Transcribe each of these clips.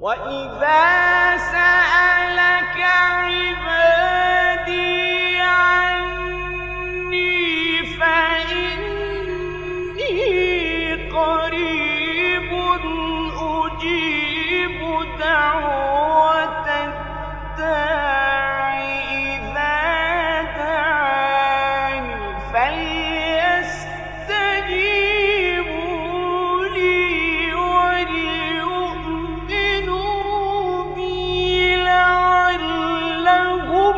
وَإِذَا سَأَلَكَ عِبَادِي عَنِّي فَإِنِّي قَرِيبٌ أُجِيبُ دَعْوَةَ الدَّاعِ إِذَا دَعَانِ فَلْيَسْتَجِيبُوا لِي وَلْيُؤْمِنُوا بِي لَعَلَّهُمْ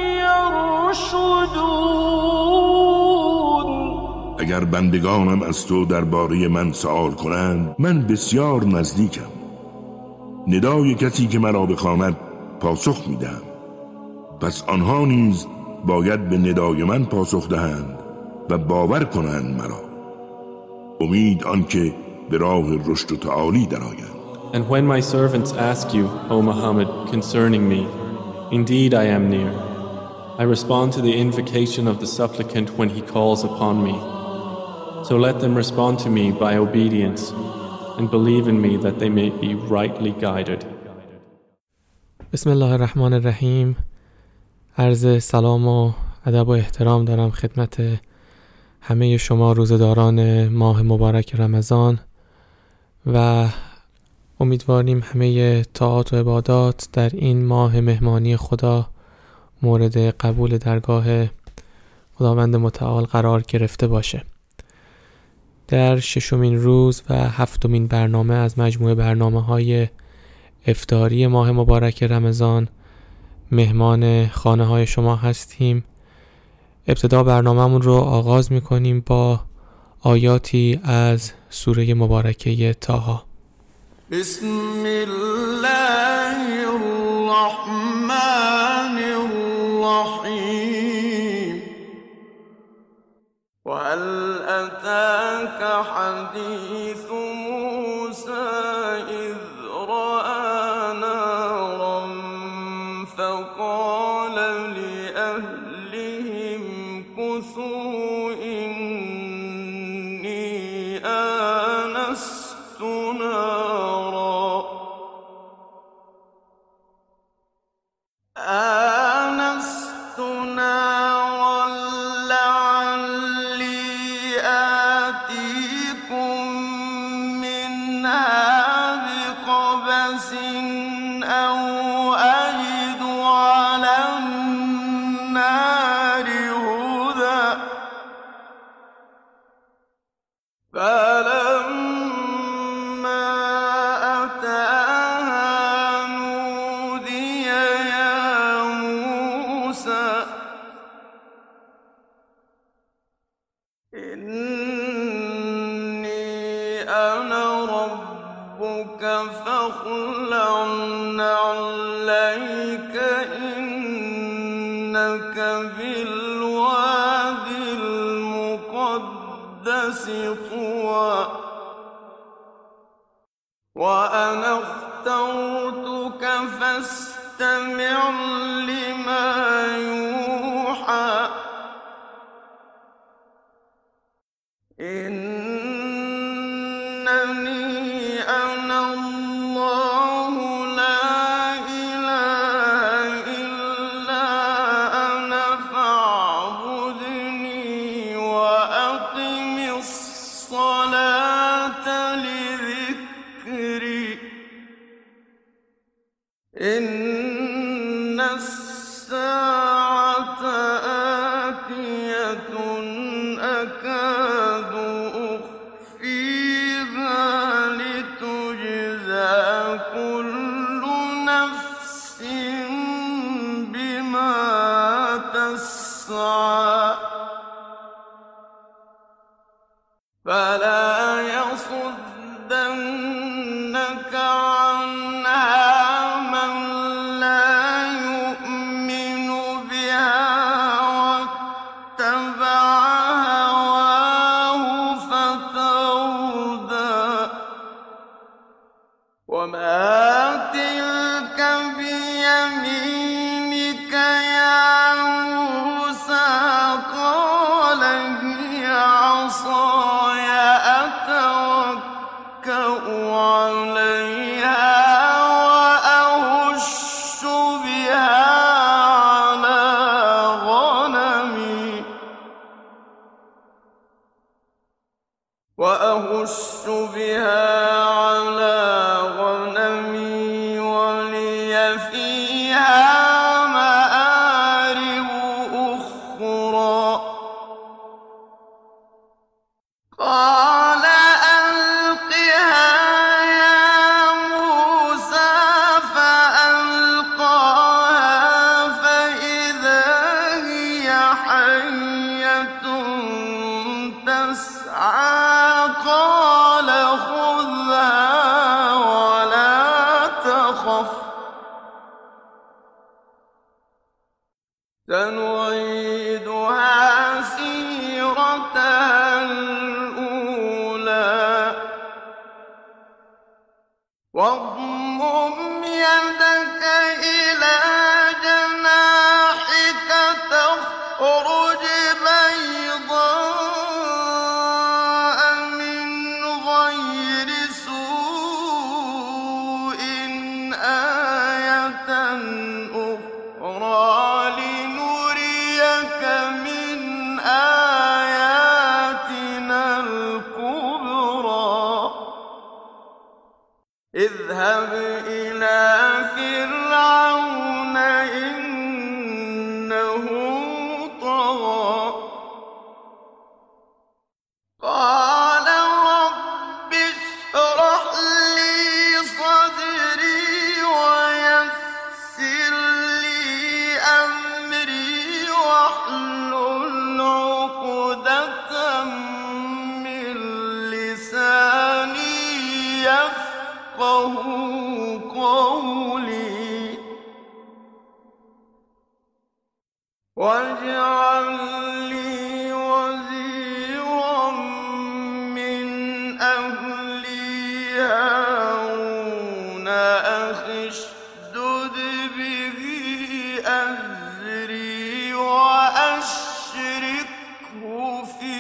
يَرْشُدُونَ. اگر بندگانم از تو درباره من سؤال کنند، من بسیار نزدیکم. ندای کسی که مرا بخواند پاسخ میدم. پس آنها نیز باید به ندای من پاسخ دهند و باور کنند مرا. امید آنکه به راه رشد و تعالی درآیند. And when my servants ask you, O Muhammad, concerning me, indeed I am near. I respond to the invocation of the supplicant when he calls upon me. So let them respond to me by obedience and believe in me that they may be rightly guided. بسم الله الرحمن الرحیم. عرض سلام و ادب و احترام دارم خدمت همه شما روزداران ماه مبارک رمضان و امیدواریم همه طاعات و عبادات در این ماه مهمانی خدا مورد قبول درگاه خداوند متعال قرار گرفته باشه. در ششمین روز و هفتمین برنامه از مجموعه برنامه‌های افطاری ماه مبارک رمضان مهمان خانه های شما هستیم. ابتدا برنامه‌مون رو آغاز می‌کنیم با آیاتی از سوره مبارکه طه. بسم الله الرحمن الرحیم. وهل أتاك حديث موسى إذ رأى نارا فقال لأهلهم كثوا إني آنست نارا لعلي آتيكم منها بقبس أو أجد على النار هدى. فلما أتاها نودي يا موسى إني أنا ربك فاخلع نعليك إنك بالواد المقدس طوى وأنا اخترتك فاستمع لما يوحى. إنني أنا الله لا إله إلا أنا فاعبدني وأقم الصلاة لذكري. إن الساعة آتية أكاد أخفيها لتجزى كل نفس بما تسعى. فلا يصدنك عنها من لا يؤمن بها واتبع هواه فتردى. وما تلك بيمينك يا موسى قال هي عصاي وأهش بها على غنمي ولي فيها مآرب أخرى قال ألقها يا موسى فألقاها فإذا هي حية تسعى قال خذها ولا تخف سنعيدها سيرتها الأولى واضمم يدك إلى جناحك تخرج بيضاء من غير سوء آية أخرى لنريك من آياتنا الكبرى اذهب إلى فرعون إنه طغى قال رب اشرح لي صدري ويسر لي أمري واحلل عقدة من لساني يفقه قولي واجعل لي وزيرا من أهلي هارون أخي اشدد به أزري وأشركه في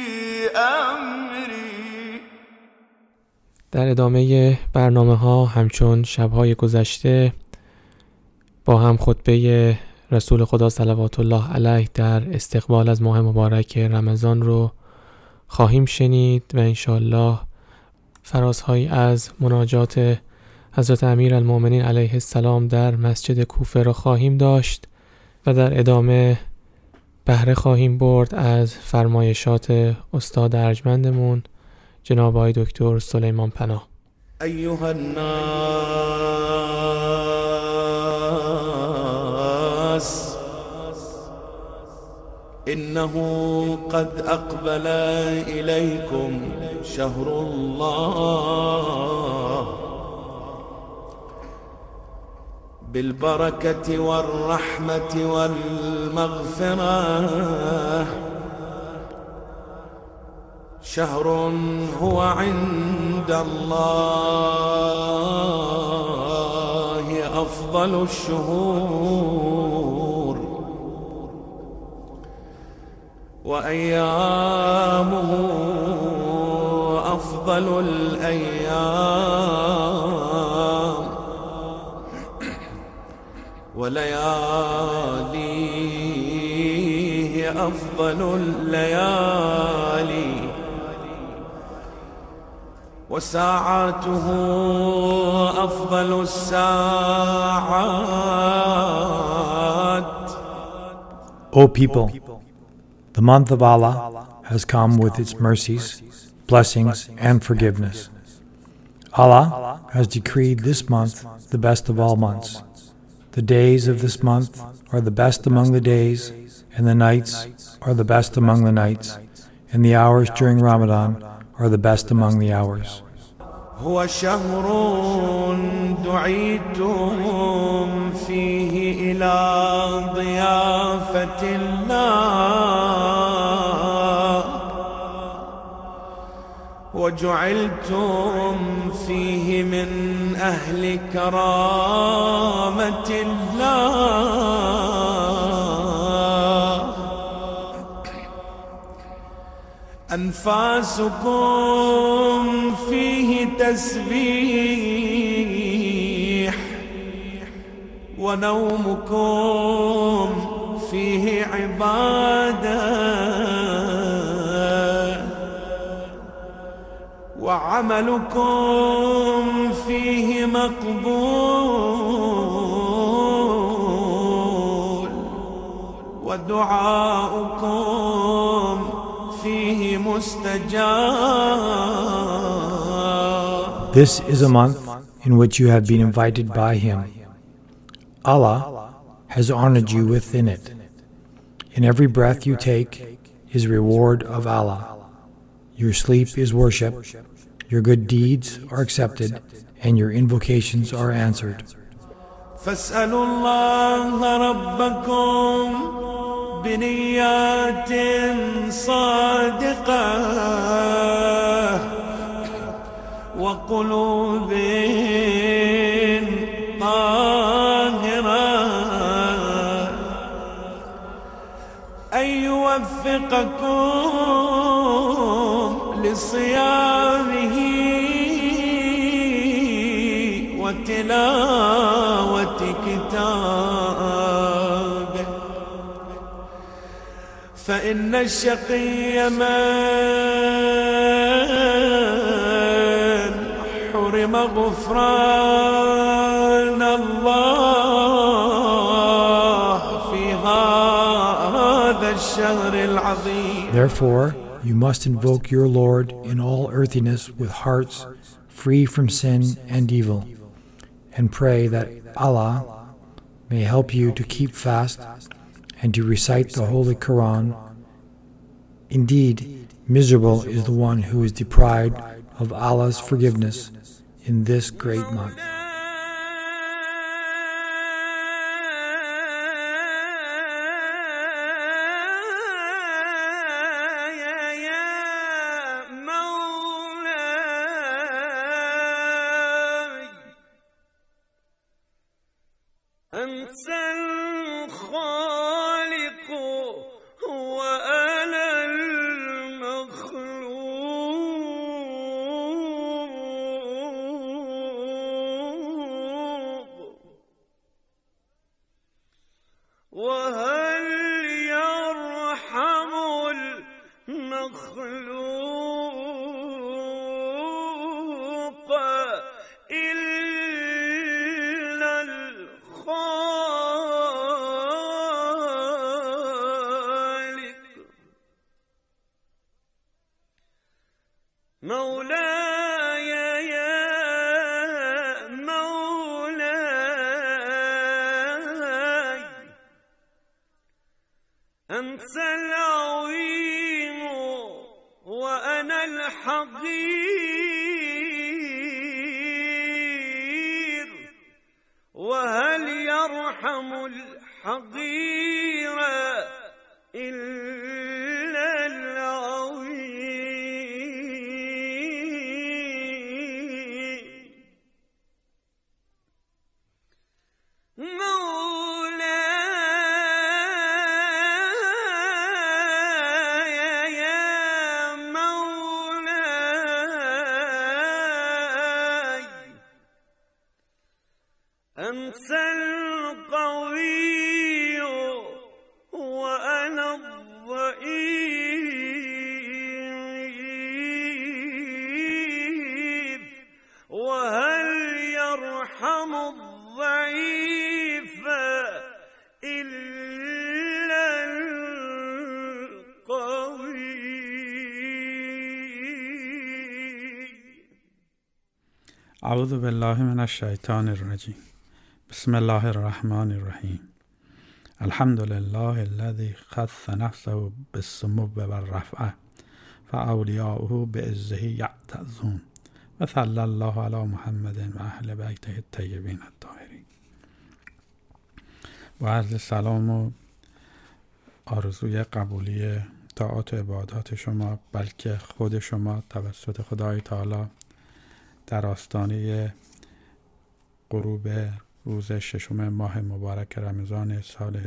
أمري. در ادامه برنامه ها همچون شبهای گذشته با هم خطبه رسول خدا صلوات الله علیه در استقبال از ماه مبارک رمضان رو خواهیم شنید و انشاءالله فرازهایی از مناجات حضرت امیرالمؤمنین علیه السلام در مسجد کوفه را خواهیم داشت و در ادامه بهره خواهیم برد از فرمایشات استاد ارجمندمون جناب آقای دکتر سلیمان پناه. أيها الناس إنه قد أقبل إليكم شهر الله بالبركة والرحمة والمغفرة شهر هو عند الله أفضل الشهور وأيامه أفضل الأيام ولياليه أفضل الليالي وساعاته أفضل الساعات. O people, the month of Allah has come with its mercies, blessings, and forgiveness. Allah has decreed this month the best of all months. The days of this month are the best among the days, and the nights are the best among the nights, and the hours during Ramadan are the best among the hours. هو شهر دعيتم فيه إلى ضيافة الله وجعلتم فيه من أهل كرامة الله. أنفاسكم فيه تسبيح ونومكم فيه عبادة عملكم فيه مقبول ودعاؤكم فيه مستجاب. This is a month in which you have been invited by Him. Allah has honored you within it. In every breath you take is reward of Allah. Your sleep is worship, your good deeds are accepted, and your invocations are answered. فاسألوا الله ربكم بنيات صادقة وقلوب طاهرة أن يوفقكم لصيامه وتلاوة كتابه، فإن الشقي من حرم غفران الله في هذا الشهر العظيم. Therefore, you must invoke your Lord in all earthiness with hearts free from sin and evil, and pray that Allah may help you to keep fast and to recite the Holy Quran. Indeed, miserable is the one who is deprived of Allah's forgiveness in this great month. أنت الخالق وأنا المخلوق، وهل يرحم المخلوق إلا الخالق؟ مولاي يا مولاي، أنت العظيم وأنا الحقير، وهل يرحم الحقير إلا العظيم؟ مولاي يا مولاي، أنت القوي وأنا الضعيف، وهل يرحم الضعيف إلا القوي؟ اعوذ بالله من الشیطان الرجیم. بسم الله الرحمن الرحیم. الحمد لله الذي خص نفسه بالسمو والرفعه فاولیاؤه بعزه یعتزون و صلی الله علی محمد و اهل بیته الطیبین الطاهرین. با عرض سلام و آرزوی قبولی طاعات و عبادات شما، بلکه خود شما توسط خدای تعالی در آستانه غروب روز ششم ماه مبارک رمضان سال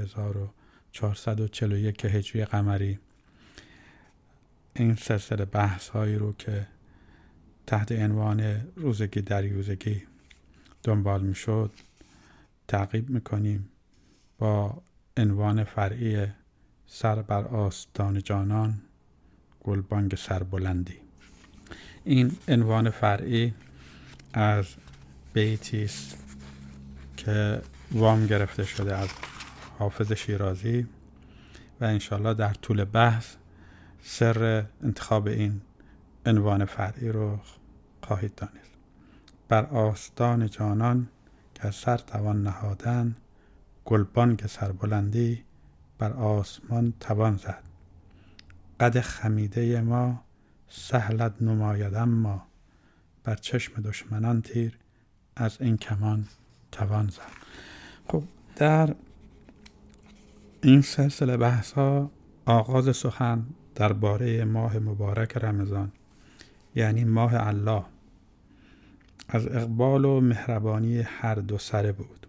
1441 هجری قمری، این سلسله بحث هایی رو که تحت عنوان روزگی دریوزگی دنبال می شد تعقیب می کنیم با عنوان فرعی سر بر آستان جانان، گلبانگ سربلندی. این عنوان فرعی از بیتی است که وام گرفته شده از حافظ شیرازی و انشالله در طول بحث سر انتخاب این عنوان فرعی رو خواهید دانست. بر آستان جانان که سر توان نهادن، گلبان که سربلندی بر آسمان توان زد. قد خمیده ما سهلت نماید، اما بر چشم دشمنان تیر از این کمان توان زد. خب در این سلسله بحث ها آغاز سخن درباره ماه مبارک رمضان، یعنی ماه الله، از اقبال و مهربانی هر دو سره بود.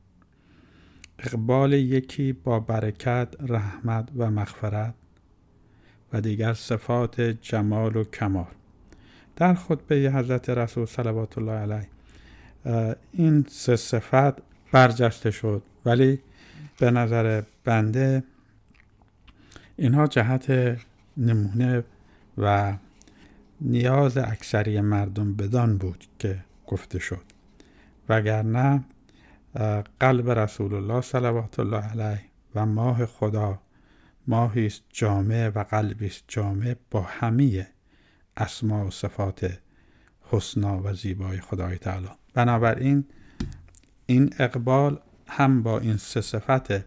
اقبال یکی با برکت، رحمت و مغفرت و دیگر صفات جمال و کمال. در خطبه حضرت رسول صلوات الله علیه این سه صفت برجسته شد، ولی به نظر بنده اینها جهت نمونه و نیاز اکثری مردم بدان بود که گفته شد، وگرنه قلب رسول الله صلوات الله علیه و ماه خدا ماهی است جامع و قلبی است جامع با همه اسما و صفات حسنا و زیبای خدای تعالی. بنابراین این اقبال هم با این سه صفت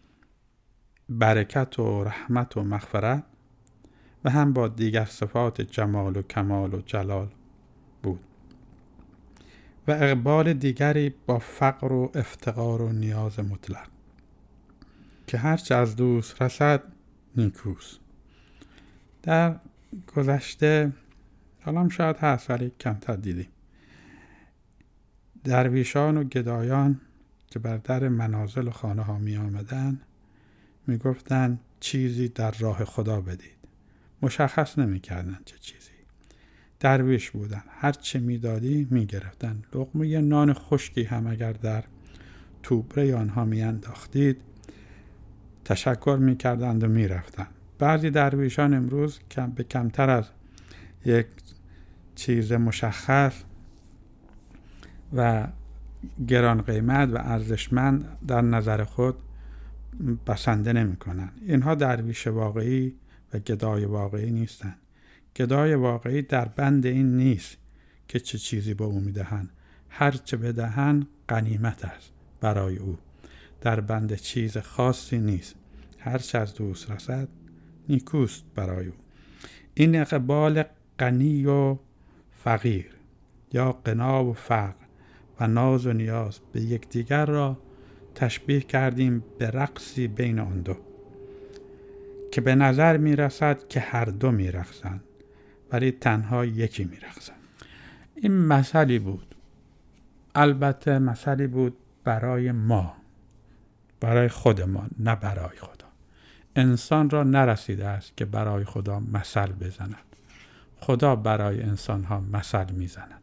برکت و رحمت و مغفرت و هم با دیگر صفات جمال و کمال و جلال بود. و اقبال دیگری با فقر و افتقار و نیاز مطلق که هرچه از دوست رسد نیکوست. در گذشته حالا شاید هست ولی کمتر دیدیم، درویشان و گدایان که بر در منازل و خانه ها می آمدن می گفتن چیزی در راه خدا بدید. مشخص نمی کردن چه چیزی. درویش بودن، هر چه می دادی می گرفتن. لقمه یه نان خشکی هم اگر در توبره آنها می انداختید تشکر می کردند و می رفتن. بعضی درویشان امروز به کمتر از یک چیز مشخص و گران قیمت و ارزشمند در نظر خود بسنده نمی کنن. اینها درویش واقعی و گدای واقعی نیستن. گدای واقعی در بند این نیست که چه چیزی به او میدهن. هر چه بدهن غنیمت است برای او. در بند چیز خاصی نیست. هر چه از دوست رسد نیکوست برای او. این اقبال غنی و فقیر یا غنا و فقر و ناز و نیاز به یکدیگر را تشبیه کردیم به رقصی بین آن دو که به نظر می رسد که هر دو می رقصند ولی تنها یکی می رقصند. این مثلی بود، البته مثلی بود برای ما، برای خود ما، نه برای خدا. انسان را نرسیده است که برای خدا مثل بزند. خدا برای انسان ها مثل می زند.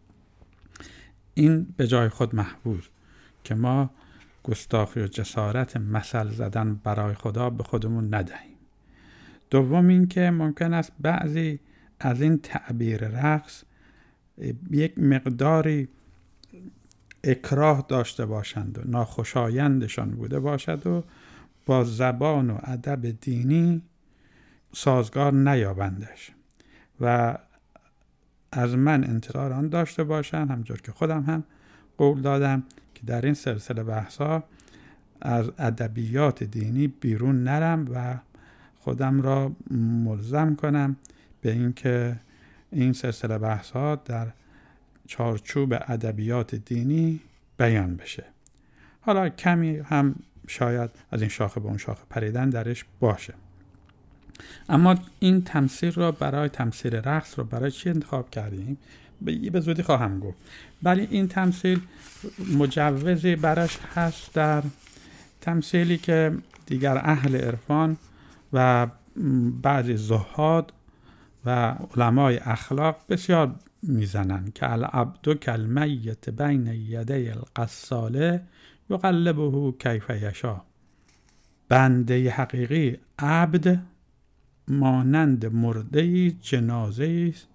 این به جای خود محفوظ که ما گستاخی و جسارت مثل زدن برای خدا به خودمون ندهیم. دوم این که ممکن است بعضی از این تعبیر رقص یک مقداری اکراه داشته باشند و ناخوشایندشان بوده باشد و با زبان و ادب دینی سازگار نیابندش و از من انتظار آن داشته باشند، همجور که خودم هم قول دادم که در این سلسله بحثا از ادبیات دینی بیرون نرم و خودم را ملزم کنم به اینکه این سلسله بحثا در چارچوب ادبیات دینی بیان بشه. حالا کمی هم شاید از این شاخه به اون شاخه پریدن درش باشه، اما این تمثیل را برای تمثیل رقص رو برای چی انتخاب کردیم به زودی خواهم گفت. ولی این تمثیل مجوزی براش هست در تمثیلی که دیگر اهل عرفان و بعضی زهاد و علمای اخلاق بسیار میزنن که العبد کالمیت بین یدی الغساله یقلبه کیف یشاء. بنده حقیقی عبد مانند مرده جنازه است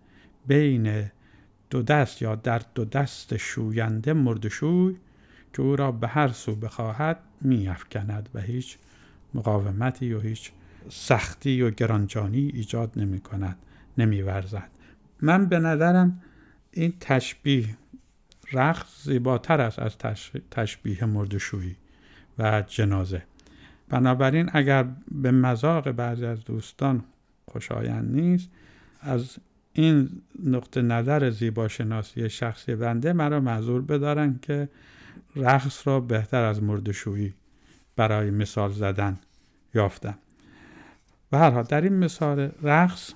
بین دو دست یا در دو دست شوینده مردشوی که او را به هر سو بخواهد می افکند و هیچ مقاومتی و هیچ سختی و گرانجانی ایجاد نمی کند، نمی ورزد. من به نظرم این تشبیه رقص زیباتر است از تشبیه مردشویی و جنازه. بنابراین اگر به مذاق بعضی از دوستان خوشایند نیست، از این نقطه نظر زیباشناسی شخصی بنده مرا معذور بدارن که رقص را بهتر از مردشویی برای مثال زدن یافتم. به هر حال در این مثال رقص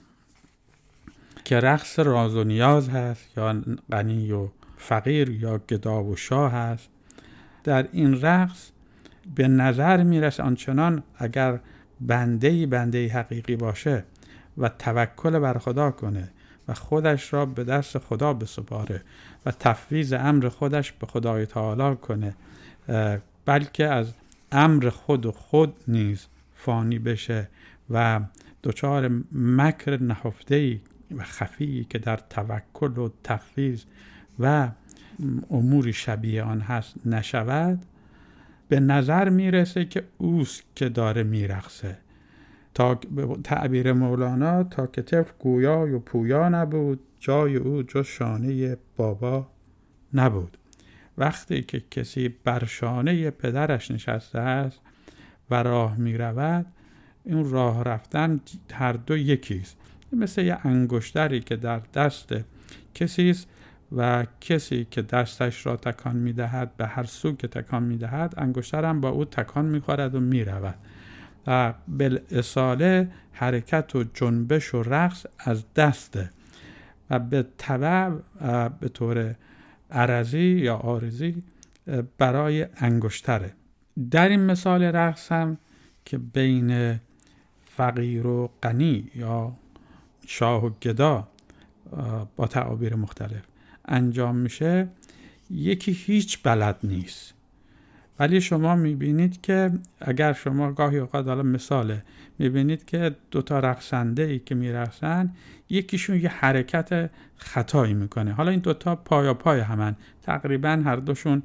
که رقص راز و نیاز هست یا غنی و فقیر یا گدا و شاه هست، در این رقص به نظر میرسه آنچنان اگر بنده حقیقی باشه و توکل بر خدا کنه و خودش را به دست خدا بسپاره و تفویض امر خودش به خدای تعالی کنه، بلکه از امر خود نیز فانی بشه و دچار مکر نهفته‌ای و خفیی که در توکل و تفویض و امور شبیه آن هست نشود، به نظر میرسه که اوست که داره میرقصه. تا به تعبیر مولانا تا که طفل گویا و پویا نبود، جای او جز شانه بابا نبود. وقتی که کسی بر شانه پدرش نشسته است و راه می رود، این راه رفتن هر دو یکیست. مثل یه انگشتری که در دست کسی است و کسی که دستش را تکان می دهد به هر سو که تکان می دهد، انگشتر هم با او تکان می خورد و می رود. و بالاصاله حرکت و جنبش و رقص از دسته و به تبع به طور عرضی یا عارضی برای انگشتره. در این مثال رقص هم که بین فقیر و غنی یا شاه و گدا با تعابیر مختلف انجام میشه، یکی هیچ بلد نیست، ولی شما میبینید که اگر شما گاهی اوقات حالا مثاله میبینید که دوتا رقصنده ای که میرقصن، یکیشون یه حرکت خطایی میکنه، حالا این دوتا پای همن، تقریبا هر دوشون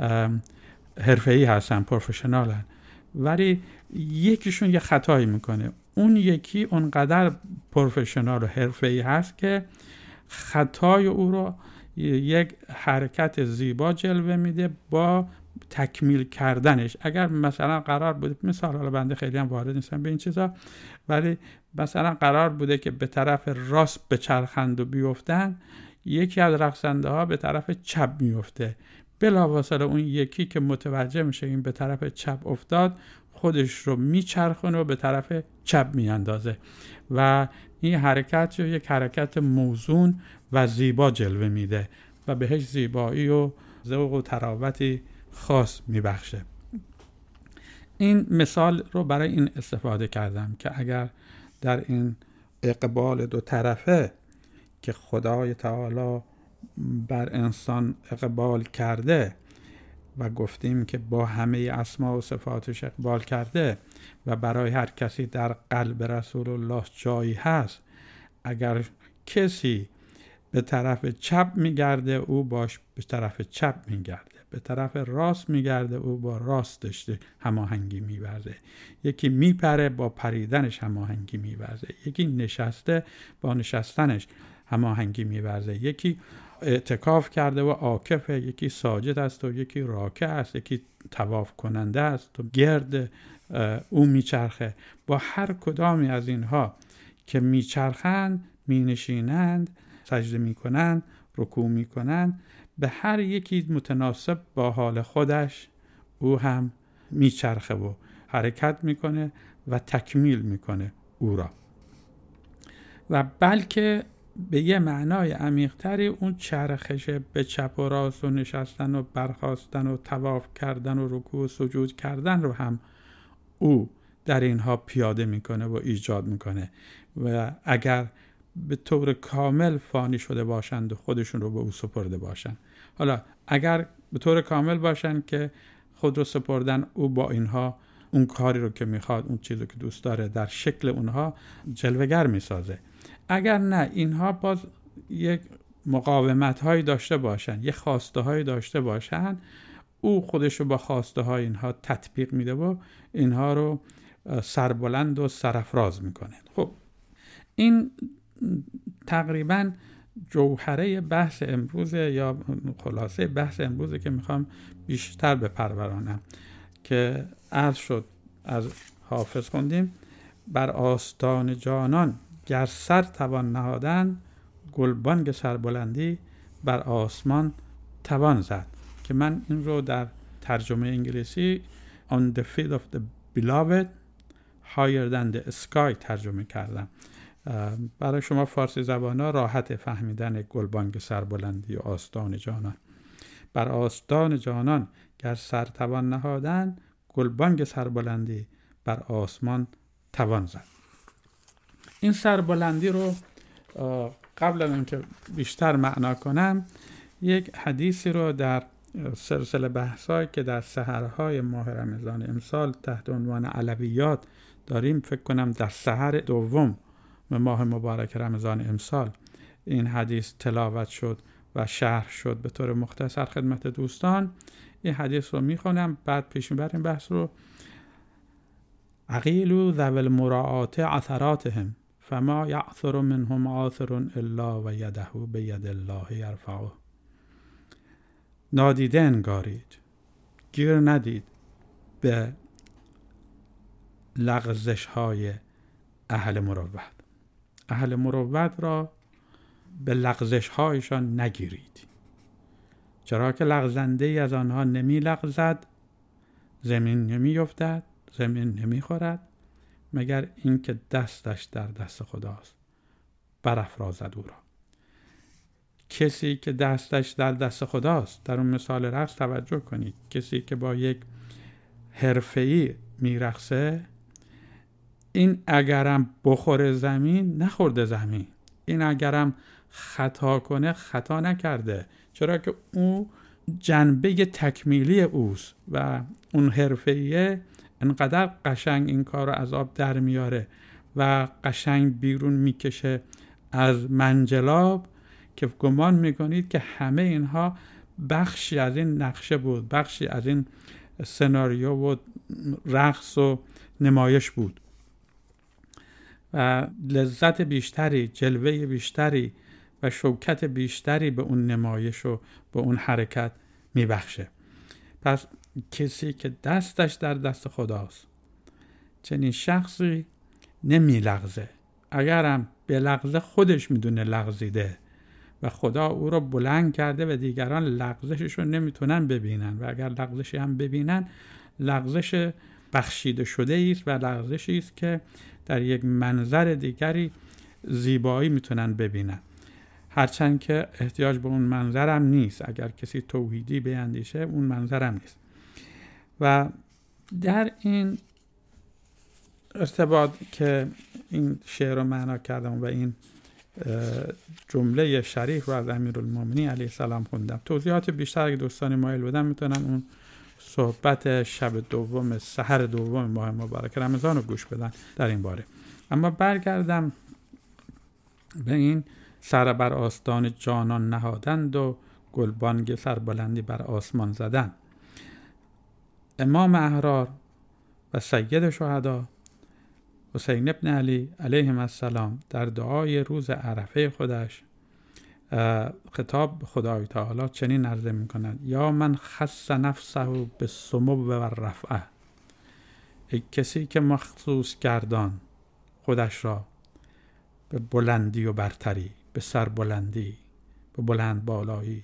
حرفه‌ای هستن، پروفشنالن، ولی یکیشون یه خطایی میکنه، اون یکی اونقدر پروفشنال و حرفه‌ای هست که خطای او رو یک حرکت زیبا جلوه میده با تکمیل کردنش. اگر مثلا قرار بوده، مثلا حالا بنده خیلی هم وارد نیستم به این چیزا، ولی مثلا قرار بوده که به طرف راست بچرخند و بیفتن، یکی از رقصنده ها به طرف چپ میفته، بلافاصله اون یکی که متوجه میشه این به طرف چپ افتاد، خودش رو میچرخونه و به طرف چپ میاندازه و این حرکت رو یک حرکت موزون و زیبا جلوه میده و بهش زیبایی و ذوق و تراوتی خاص میبخشه. این مثال رو برای این استفاده کردم که اگر در این اقبال دو طرفه که خدای تعالی بر انسان اقبال کرده و گفتیم که با همه اسما و صفاتش اقبال کرده و برای هر کسی در قلب رسول الله جایی هست، اگر کسی به طرف چپ میگرده او باش به طرف چپ میگرده، به طرف راست میگرده او با راستش هماهنگی میورزه، یکی میپره با پریدنش هماهنگی میورزه، یکی نشسته با نشستنش هماهنگی میورزه، یکی اعتکاف کرده و عاکفه، یکی ساجد است و یکی راکع است، یکی طواف کننده است و گرد او میچرخه. با هر کدامی از اینها که میچرخند، مینشینند، سجده میکنند، رکوع میکنند، به هر یکی متناسب با حال خودش او هم میچرخه و حرکت میکنه و تکمیل میکنه او را. و بلکه به یه معنای عمیق‌تری اون چرخش به چپ و راست و نشستن و برخاستن و طواف کردن و رکوع و سجود کردن رو هم او در اینها پیاده میکنه و ایجاد میکنه و اگر به طور کامل فانی شده باشند و خودشون رو به او سپرده باشند. حالا اگر به طور کامل باشند که خود رو سپردن، او با اینها اون کاری رو که میخواد، اون چیزی که دوست داره در شکل اونها جلوگر میسازه. اگر نه، اینها باز یک مقاومت هایی داشته باشن، یک خواسته هایی داشته باشن، او خودشو با خواسته های اینها تطبیق میده و اینها رو سربلند و سرافراز میکنه. خب این تقریبا جوهره بحث امروزه یا خلاصه بحث امروزه که میخوام بیشتر بپرورانم، که عرض شد از حافظ خوندیم: بر آستان جانان گر سر توان نهادن، گلبانگ سربلندی بر آسمان توان زد. که من این رو در ترجمه انگلیسی On the feet of the beloved higher than the sky ترجمه کردم. برای شما فارسی زبانا راحت فهمیدن گلبانگ سربلندی و آستان جانان. بر آستان جانان گر سر توان نهادن، گلبانگ سربلندی بر آسمان توان زد. این سربلندی رو قبل از اینکه بیشتر معنا کنم، یک حدیثی رو در سلسله بحثایی که در سحرهای ماه رمضان امسال تحت عنوان علویات داریم، فکر کنم در سحر دوم ماه مبارک رمضان امسال این حدیث تلاوت شد و شرح شد به طور مختصر خدمت دوستان. این حدیث رو میخونم، بعد پیش میبریم بحث رو. عقیلوا ذوی المراعات عثراتهم فما یعثر منهم عاثر الا و یده بید الله یرفعه. نادیده انگارید، گیر ندید به لغزش های اهل مروت. اهل مروت را به لغزش هایشان نگیرید، چرا که لغزنده ای از آنها نمی لغزد، زمین نمی افتد، زمین نمی خورد، مگر اینکه دستش در دست خداست، برافرازد او را. کسی که دستش در دست خداست، در اون مثال رقص توجه کنید، کسی که با یک حرفه‌ای میرقصه، این اگرم بخوره زمین نخورده زمین، این اگرم خطا کنه خطا نکرده، چرا که او جنبه تکمیلی اوست و اون حرفه‌ایه انقدر قشنگ این کار رو از آب در میاره و قشنگ بیرون میکشه از منجلاب که گمان میکنید که همه اینها بخشی از این نقشه بود، بخشی از این سناریو و رقص و نمایش بود و لذت بیشتری، جلوه بیشتری و شوکت بیشتری به اون نمایش و به اون حرکت میبخشه. پس کسی که دستش در دست خداست، چنین شخصی نمیلغزه. اگرم به لغزه خودش میدونه لغزیده و خدا او رو بلند کرده و دیگران لغزشش رو نمیتونن ببینن و اگر لغزشی هم ببینن، لغزش بخشیده شده است و لغزشی است که در یک منظر دیگری زیبایی میتونن ببینن، هرچند که احتیاج به اون منظر هم نیست. اگر کسی توحیدی بیندیشه اون منظر هم نیست. و در این ارتباط که این شعر رو معنا کردم و این جمله شریف رو از امیرالمومنین علیه السلام خوندم، توضیحات بیشتر اگه دوستانی مایل بودن میتونن اون صحبت شب دوم سحر دوم ماه مبارک رمضان رو گوش بدن در این باره. اما برگردم به این سر بر آستان جانان نهادند و گلبانگ سربلندی بر آسمان زدن. امام احرار و سید شهدا حسین ابن علی علیهم السلام در دعای روز عرفه خودش خطاب به خدای تعالی چنین عرضه می‌کنند: یا من خص نفسه بالسمو و الرفعه، ای کسی که مخصوص گردان خودش را به بلندی و برتری، به سربلندی، به بلند بالایی.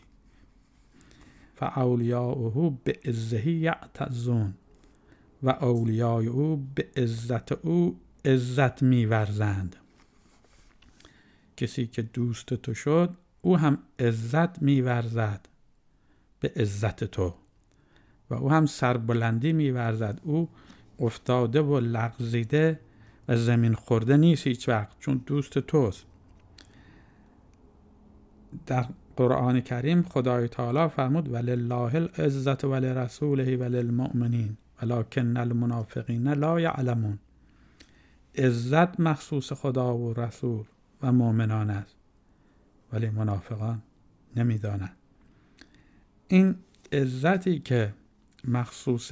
فاولیاؤه بعزه یعتزون، و اولیای او به عزت او عزت می‌ورزند. کسی که دوست تو شد، او هم عزت می‌ورزد به عزت تو و او هم سربلندی می‌ورزد. او افتاده و لغزیده و زمین خورده نیست هیچ وقت، چون دوست توست. در قرآن کریم خدای تعالی فرمود: ولله العزة ولرسوله وللمؤمنین ولکن المنافقین لا یعلمون. عزت مخصوص خدا و رسول و مؤمنان است، ولی منافقان نمیدانند. این عزتی که مخصوص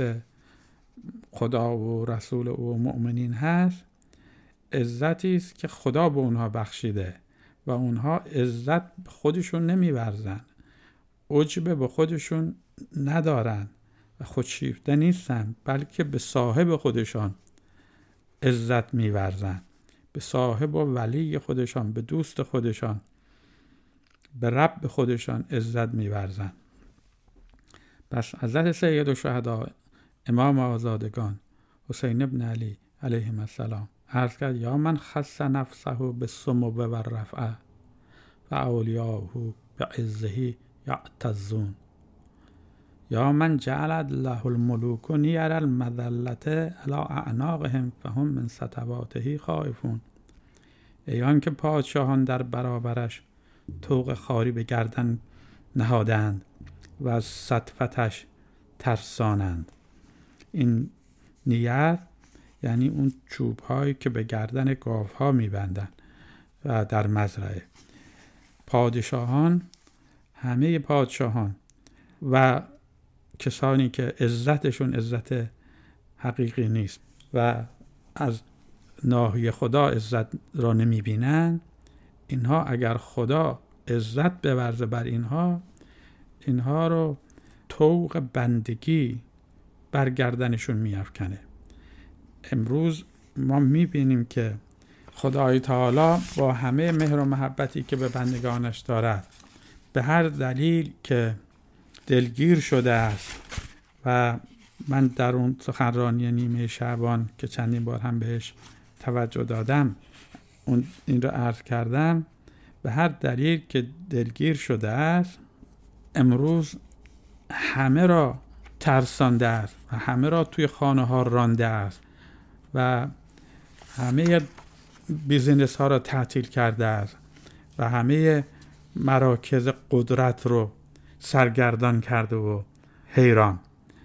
خدا و رسول او و مؤمنین هست، عزتی است که خدا به اونها بخشیده و اونها عزت خودشون نمیورزن، عجب به خودشون ندارن و خودشیفته نیستن، بلکه به صاحب خودشان عزت میورزن، به صاحب و ولی خودشان، به دوست خودشان، به رب خودشان عزت میورزن. پس حضرت سید الشهدا امام آزادگان حسین ابن علی علیه السلام عرض کرد: یا من خص نفسه بالسمو و الرفعه و اولیاءه بعزه یعتزون، یا من جعلت له الملوک نیر المذلة علی اعناقهم فهم من سطواته خائفون. ای آن که پادشاهان در برابرش طوق خاری به گردن نهادند و از سطوتش ترسانند. این نیر یعنی اون چوب هایی که به گردن گاو ها میبندن و در مزرعه. پادشاهان، همه پادشاهان و کسانی که عزتشون عزت حقیقی نیست و از ناحیه خدا عزت را نمیبینن، اینها اگر خدا عزت بورزه بر اینها رو طوق بندگی بر گردنشون میافکنه. امروز ما میبینیم که خدای تعالی با همه مهر و محبتی که به بندگانش دارد، به هر دلیل که دلگیر شده است، و من در اون سخنرانی نیمه شعبان که چندین بار هم بهش توجه دادم این رو عرض کردم، به هر دلیل که دلگیر شده است امروز همه را ترسانده است و همه را توی خانه ها رانده است و همه بیزینس ها را تعطیل کرده است و همه مراکز قدرت رو سرگردان کرده و حیران.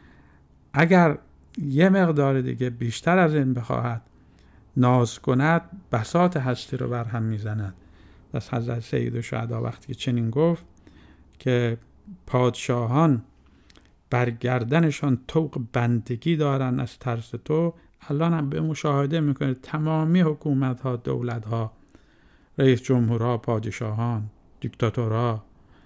اگر یه مقدار دیگه بیشتر از این بخواهد ناز کند، بساط هستی رو بر هم میزند. پس حضرت سید الشهدا وقتی چنین گفت که پادشاهان بر گردنشان طوق بندگی دارن از ترس تو، الان هم به مشاهده میکنه تمامی حکومت ها، دولت ها، رئیس جمهورها، پادشاهان، دیکتاتورها،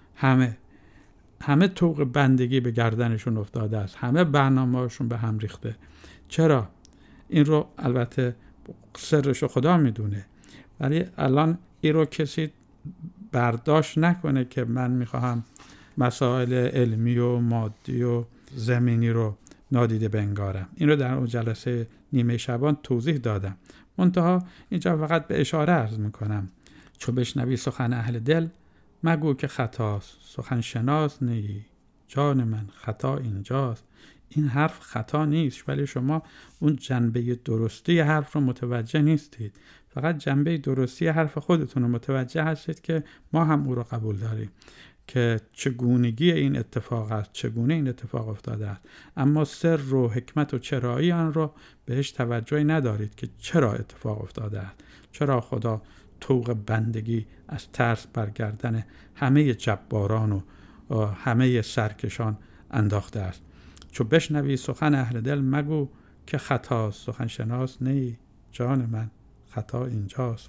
همه طوق بندگی به گردنشون افتاده است، همه برنامه‌هاشون به هم ریخته. چرا؟ این رو البته سرشو خدا میدونه، ولی الان این رو کسی برداشت نکنه که من میخواهم مسائل علمی و مادی و زمینی رو نادیده بنگارم. این رو در اون جلسه نیمه شبان توضیح دادم، منتها اینجا فقط به اشاره عرض میکنم: چو بشنوی سخن اهل دل مگو که خطاست، سخن شناس نیی جان من، خطا اینجاست. این حرف خطا نیست، ولی شما اون جنبه درستی حرف رو متوجه نیستید، فقط جنبه درستی حرف خودتون رو متوجه هستید که ما هم او رو قبول داریم که چگونگی این اتفاق است، چگونه این اتفاق افتاده است، اما سر و حکمت و چرایی آن رو بهش توجهی ندارید که چرا اتفاق افتاده است، چرا خدا طوق بندگی از ترس برگردن همه جباران و همه سرکشان انداخته است. چو بشنوی سخن اهل دل مگو که خطاست، سخن شناس نیی جان من، خطا اینجاست.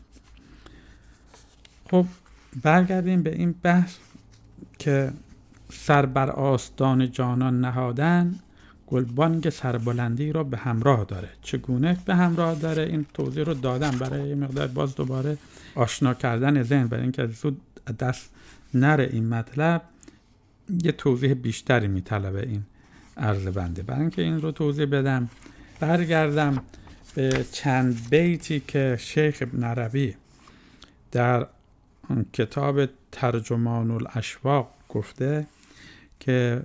خب برگردیم به این بحث که سر بر آستان جانان نهادن گلبانگ سربلندی را به همراه داره. چگونه به همراه داره؟ این توضیح رو دادم برای یه مقدار باز دوباره آشنا کردن ذهن، برای اینکه زود دست نره این مطلب. یه توضیح بیشتری میطلبه این عرض بنده. برای اینکه این رو توضیح بدم برگردم به چند بیتی که شیخ ابن عربی در کتاب ترجمان الاشواق گفته که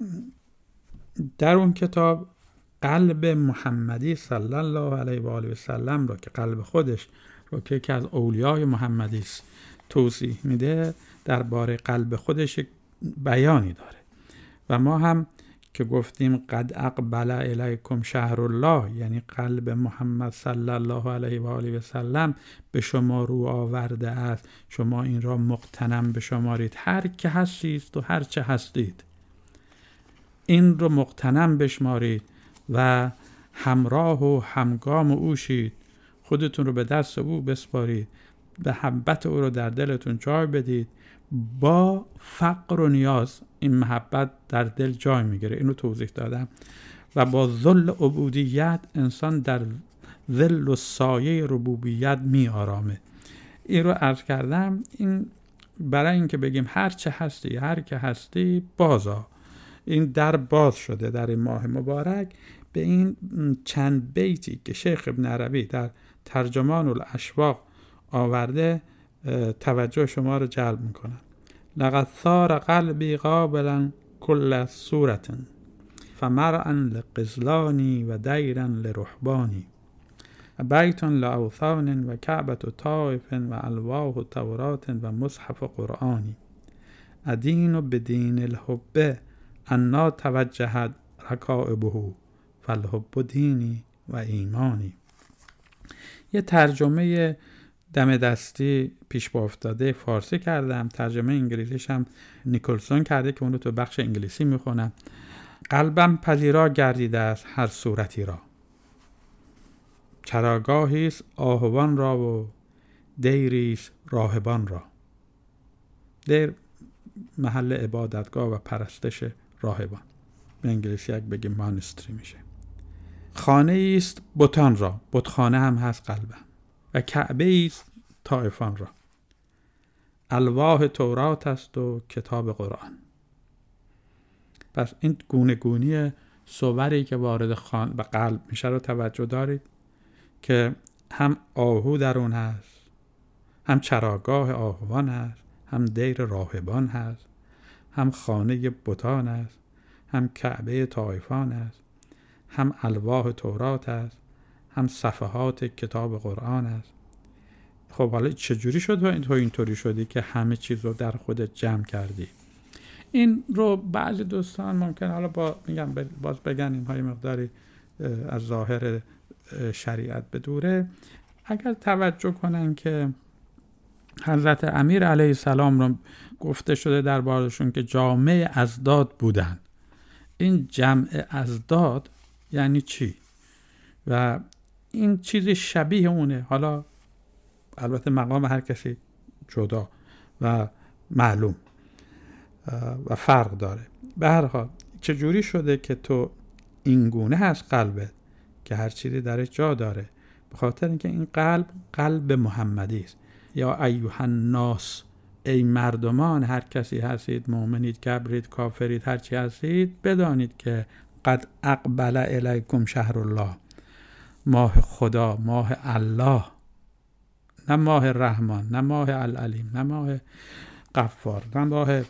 در اون کتاب قلب محمدی صلی الله علیه و آله و سلم رو که قلب خودش رو که یکی از اولیای محمدی است توضیح میده، درباره قلب خودش بیانی داره و ما هم که گفتیم قد اقبل الیکم شهر الله، یعنی قلب محمد صلی الله علیه و آله و سلم به شما رو آورده است، شما این را مغتنم بشمارید. هر که هستید و هر چه هستید این رو مغتنم بشمارید و همراه و همگام او شید، خودتون رو به دست او بسپارید، محبت او رو در دلتون جای بدید. با فقر و نیاز این محبت در دل جای میگیره، اینو توضیح دادم. و با ذل عبودیت انسان در ذل و سایه ربوبیت می آرامه. این رو عرض کردم، این برای اینکه بگیم هر چه هستی، هر که هستی بازا. این در باز شده در این ماه مبارک به این چند بیتی که شیخ ابن عربی در ترجمان الاشواق آورده توجه شما رو جلب میکنن. لقد ثار قلبی قابلا کل صورت فمرعا لقزلانی و دیرا لرهبانی بیت لاوثان و کعبة طائف و الواح تورات و مصحف قرآنی ادین بدین الحب انا توجهت رکائبه فالحب دینی و ایمانی. یه ترجمه دم دستی پیش با افتاده فارسی کردم، ترجمه انگلیسیش هم نیکلسون کرده که اون رو تو بخش انگلیسی میخونم. قلبم پذیرا گردیده است هر صورتی را، چراگاهی است آهوان را و دیری است راهبان را. دیر محل عبادتگاه و پرستش راهبان، به انگلیسی اگه بگیم مانستری میشه. خانه است بتان را، بتخانه هم هست قلبم، و کعبه است طائفان را. الواح تورات است و کتاب قرآن. پس این گونه گونی صوری که وارد به قلب میشه رو توجه دارید که هم آهو در اون هست، هم چراگاه آهوان هست، هم دیر راهبان هست، هم خانه بتان است، هم کعبه طائفان است، هم الواح تورات است، هم صفحات کتاب قرآن است. خب حالا چجوری شد تو اینطوری شدی که همه چیز رو در خودت جمع کردی؟ این رو بعضی دوستان ممکن حالا باز بگن اینهای مقداری از ظاهر شریعت بدوره. اگر توجه کنن که حضرت امیر علیه السلام رو گفته شده دربارشون که جامع ازداد بودن. این جمع ازداد یعنی چی؟ و این چیز شبیه اونه. حالا البته مقام هر کسی جدا و معلوم و فرق داره. به هر حال چجوری شده که تو این گونه هست قلبت که هر چیزی درش جا داره؟ به خاطر اینکه این قلب محمدی است. یا ایها الناس، ای مردمان، هر کسی هستید، مؤمنید، کبرید، کافرید، هر چی هستید، بدانید که قد اقبل الیکم شهر الله، ماه خدا، ماه الله، نه ماه رحمان، نه ماه العلیم، نه ماه غفار، نه ماه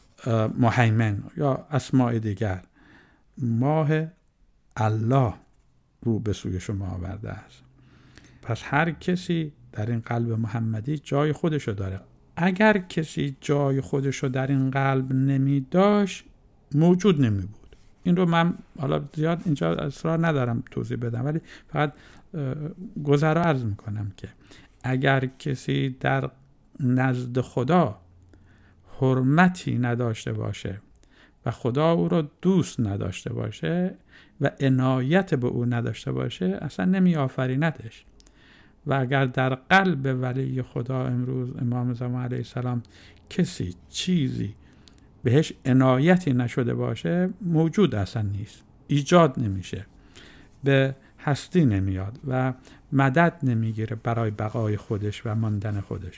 مهیمن یا اسماء دیگر، ماه الله رو به سوی شما آورده است. پس هر کسی در این قلب محمدی جای خودشو داره. اگر کسی جای خودشو در این قلب نمی داشت موجود نمی بود. این رو من حالا زیاد اینجا اصرار ندارم توضیح بدم، ولی فقط گذرا عرض میکنم که اگر کسی در نزد خدا حرمتی نداشته باشه و خدا او رو دوست نداشته باشه و عنایت به او نداشته باشه، اصلا نمی آفریندش. و اگر در قلب ولی خدا امروز امام زمان علیه السلام کسی چیزی بهش عنایتی نشده باشه، موجود اصلا نیست، ایجاد نمیشه، به هستی نمیاد و مدد نمیگیره برای بقای خودش و ماندن خودش.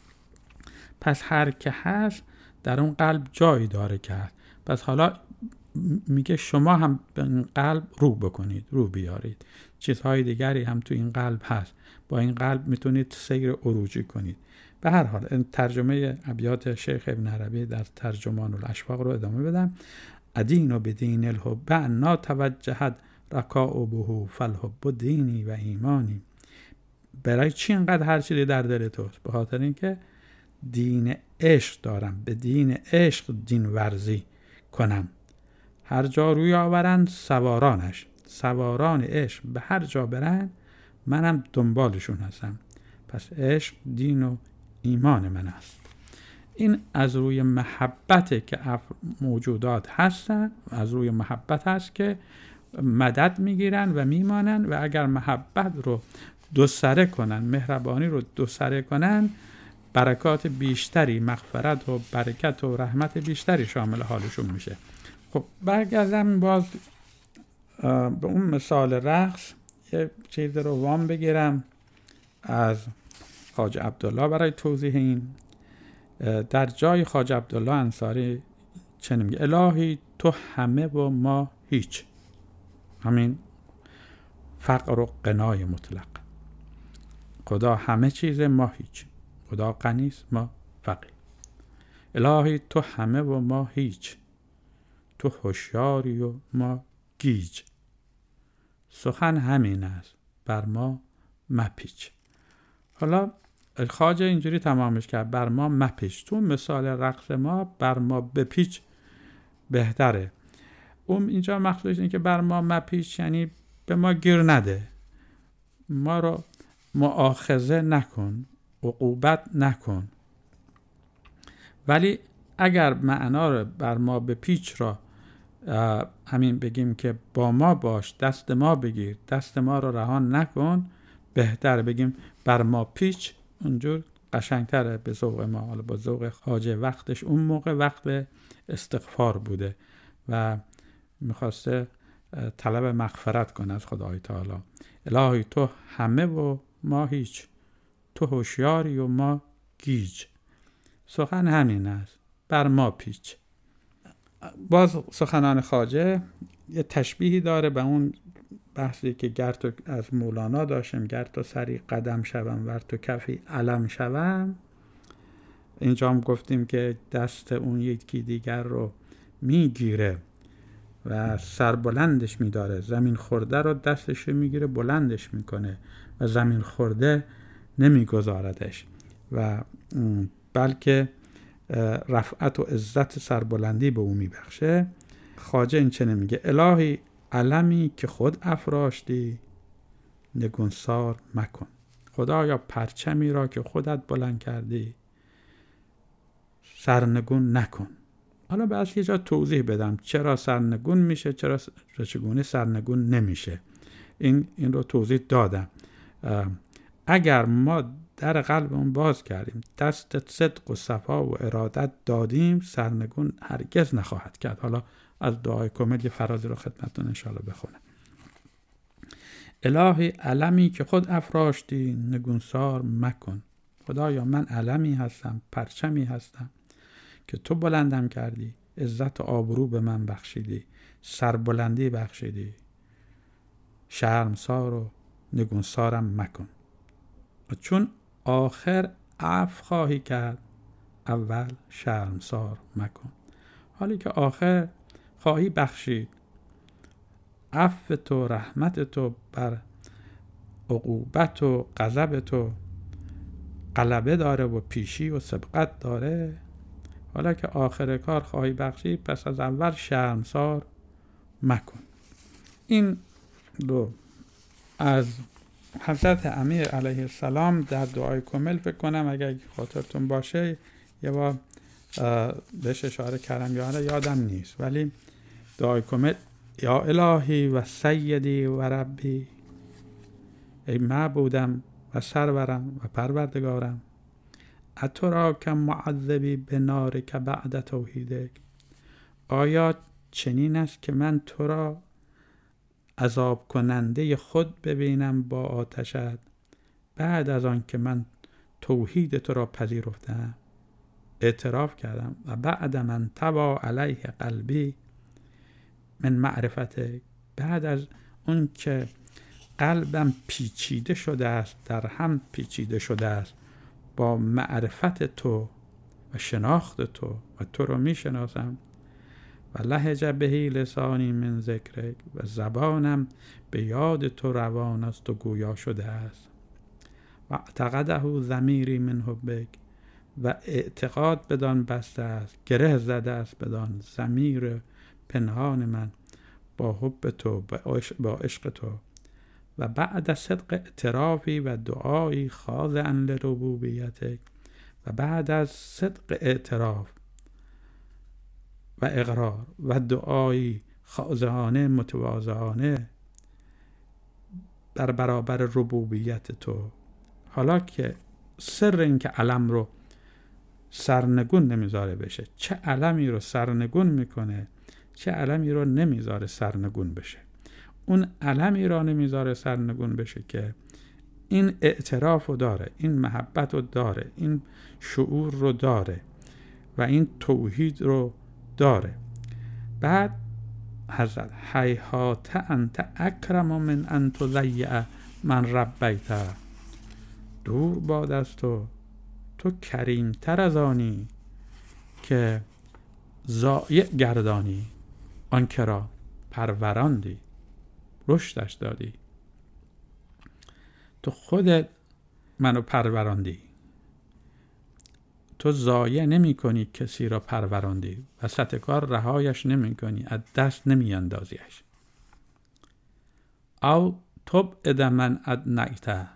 پس هر که هست در اون قلب جایی داره که هست. پس حالا میگه شما هم به این قلب رو بکنید، رو بیارید. چیزهای دیگری هم تو این قلب هست، با این قلب میتونید سیر عروجی کنید. به هر حال این ترجمه ابیات شیخ ابن عربی در ترجمان الاشواق رو ادامه بدم. ادین بدین الحب انا توجهت رکائبه فالحب دینی و ایمانی. برای چی اینقدر هر چیزی در دل توست؟ به خاطر اینکه دین عشق دارم، به دین عشق دین ورزی کنم. هر جا روی آورند سوارانش، سواران عشق به هر جا برن منم دنبالشون هستم. پس عشق دین و ایمان من است. این از روی محبت که موجودات هستن، از روی محبت هست که مدد میگیرن و میمانن و اگر محبت رو دوسره کنن، مهربانی رو دوسره کنن، برکات بیشتری، مغفرت و برکت و رحمت بیشتری شامل حالشون میشه. خب برگردم باز به اون مثال رقص، یه چیز رو وام بگیرم از خواجه عبدالله برای توضیح این. در جای خواجه عبدالله انصاری چنین میگه: الهی تو همه و ما هیچ. همین فقر و غنای مطلق. خدا همه چیز، ما هیچ. خدا غنیست، ما فقیر. الهی تو همه و ما هیچ، تو هوشیاری و ما گیج. سخن همین است، بر ما مپیچ. حالا خواجه اینجوری تمامش کرد: بر ما مپیچ. تو مثال رقص ما بر ما بپیچ بهتره. اون اینجا مقصودش اینه که بر ما مپیچ یعنی به ما گیر نده، ما رو مؤاخذه نکن، عقوبت نکن. ولی اگر معنا رو بر ما بپیچ را همین بگیم که با ما باش، دست ما بگیر، دست ما رو رهان نکن، بهتر بگیم بر ما پیچ. اونجور قشنگتره به ذوق ما. حالا با ذوق خواجه وقتش اون موقع وقت استغفار بوده و میخواسته طلب مغفرت کنه از خدای تعالی. الهی تو همه و ما هیچ، تو هوشیاری و ما گیج. سخن همین است، بر ما پیچ. باز سخنان خواجه یه تشبیهی داره به اون بحثی که گر تو از مولانا داشتیم: گر تو سری قدم شوم ور تو کفی علم شوم. اینجا هم گفتیم که دست اون یکی دیگر رو میگیره و سربلندش میداره، زمین خورده رو دستش رو میگیره بلندش میکنه و زمین خورده نمیگذاردش و بلکه رفعت و عزت سربلندی به او میبخشه. خواجه این چنین میگه: الهی علمی که خود افراشتی نگونسار مکن. خدایا پرچمی را که خودت بلند کردی سرنگون نکن. حالا باید یه جا توضیح بدم چرا سرنگون میشه، چگونه سرنگون نمیشه. این رو توضیح دادم. اگر ما در قلبمون باز کردیم، دست صدق و صفا و ارادت دادیم، سرنگون هرگز نخواهد کرد. حالا از دعای کامل یه فرازی رو خدمتتون انشاءالله بخونم: الهی علمی که خود افراشتی نگونسار مکن. خدایا من علمی هستم، پرچمی هستم که تو بلندم کردی، عزت و آبرو به من بخشیدی، سربلندی بخشیدی. شرمسار و نگونسارم مکن. چون آخر عفو خواهی کرد، اول شرمسار مکن. حالی که آخر خواهی بخشید، عفو تو، رحمت تو بر عقوبت و غضب تو غلبه داره و پیشی و سبقت داره. حالا که آخر کار خواهی بخشید، پس از اول شرمسار مکن. این رو از حضرت امیر علیه السلام در دعای کامل فکر کنم اگر خاطرتون باشه یه بار بهش اشاره کردم، یا یادم نیست، ولی دعای کامل: یا الهی و سیدی و ربی، ای معبودم و سرورم و پروردگارم، اترا که معذبی به نار که بعد توحیدک. آیا چنین است که من تو را عذاب کننده خود ببینم با آتشت بعد از آن که من توحید تو را پذیرفتم، اعتراف کردم، و بعد من طبع علیه قلبی من معرفته، بعد از اون که قلبم پیچیده شده است، در هم پیچیده شده است با معرفت تو و شناخت تو و تو رو می شناسم. و لهج بهی لسانی من ذکرک، و زبانم به یاد تو روان است و گویا شده است. و اعتقده ضمیری من حبک، و اعتقاد بدان بسته است، گره زده است بدان ضمیر پنهان من با حب تو، با عشق تو. و بعد از صدق اعترافی و دعایی خاضعاً لربوبیتک، و بعد از صدق اعتراف و اقرار و دعایی خاضعانه متواضعانه در برابر ربوبیت تو، حالا که سر این که علم رو سرنگون نمیذاره بشه، چه علمی رو سرنگون میکنه، چه علمی رو نمیذاره سرنگون بشه. اون علمی رو نمیذاره سرنگون بشه که این اعتراف رو داره، این محبت رو داره، این شعور رو داره و این توحید رو داره. بعد حضرت هیهات انت اکرم من ان تضیع من ربیته، دور باد از تو، تو کریم تر از آنی که ضایع گردانی آنکه را پروراندی، رشدش دادی. تو خودت منو پروراندی، تو ضایع نمی کنی کسی را پروراندی، وسط کار رهایش نمی کنی، از دست نمی اندازیش. او تبعد من ادنیته،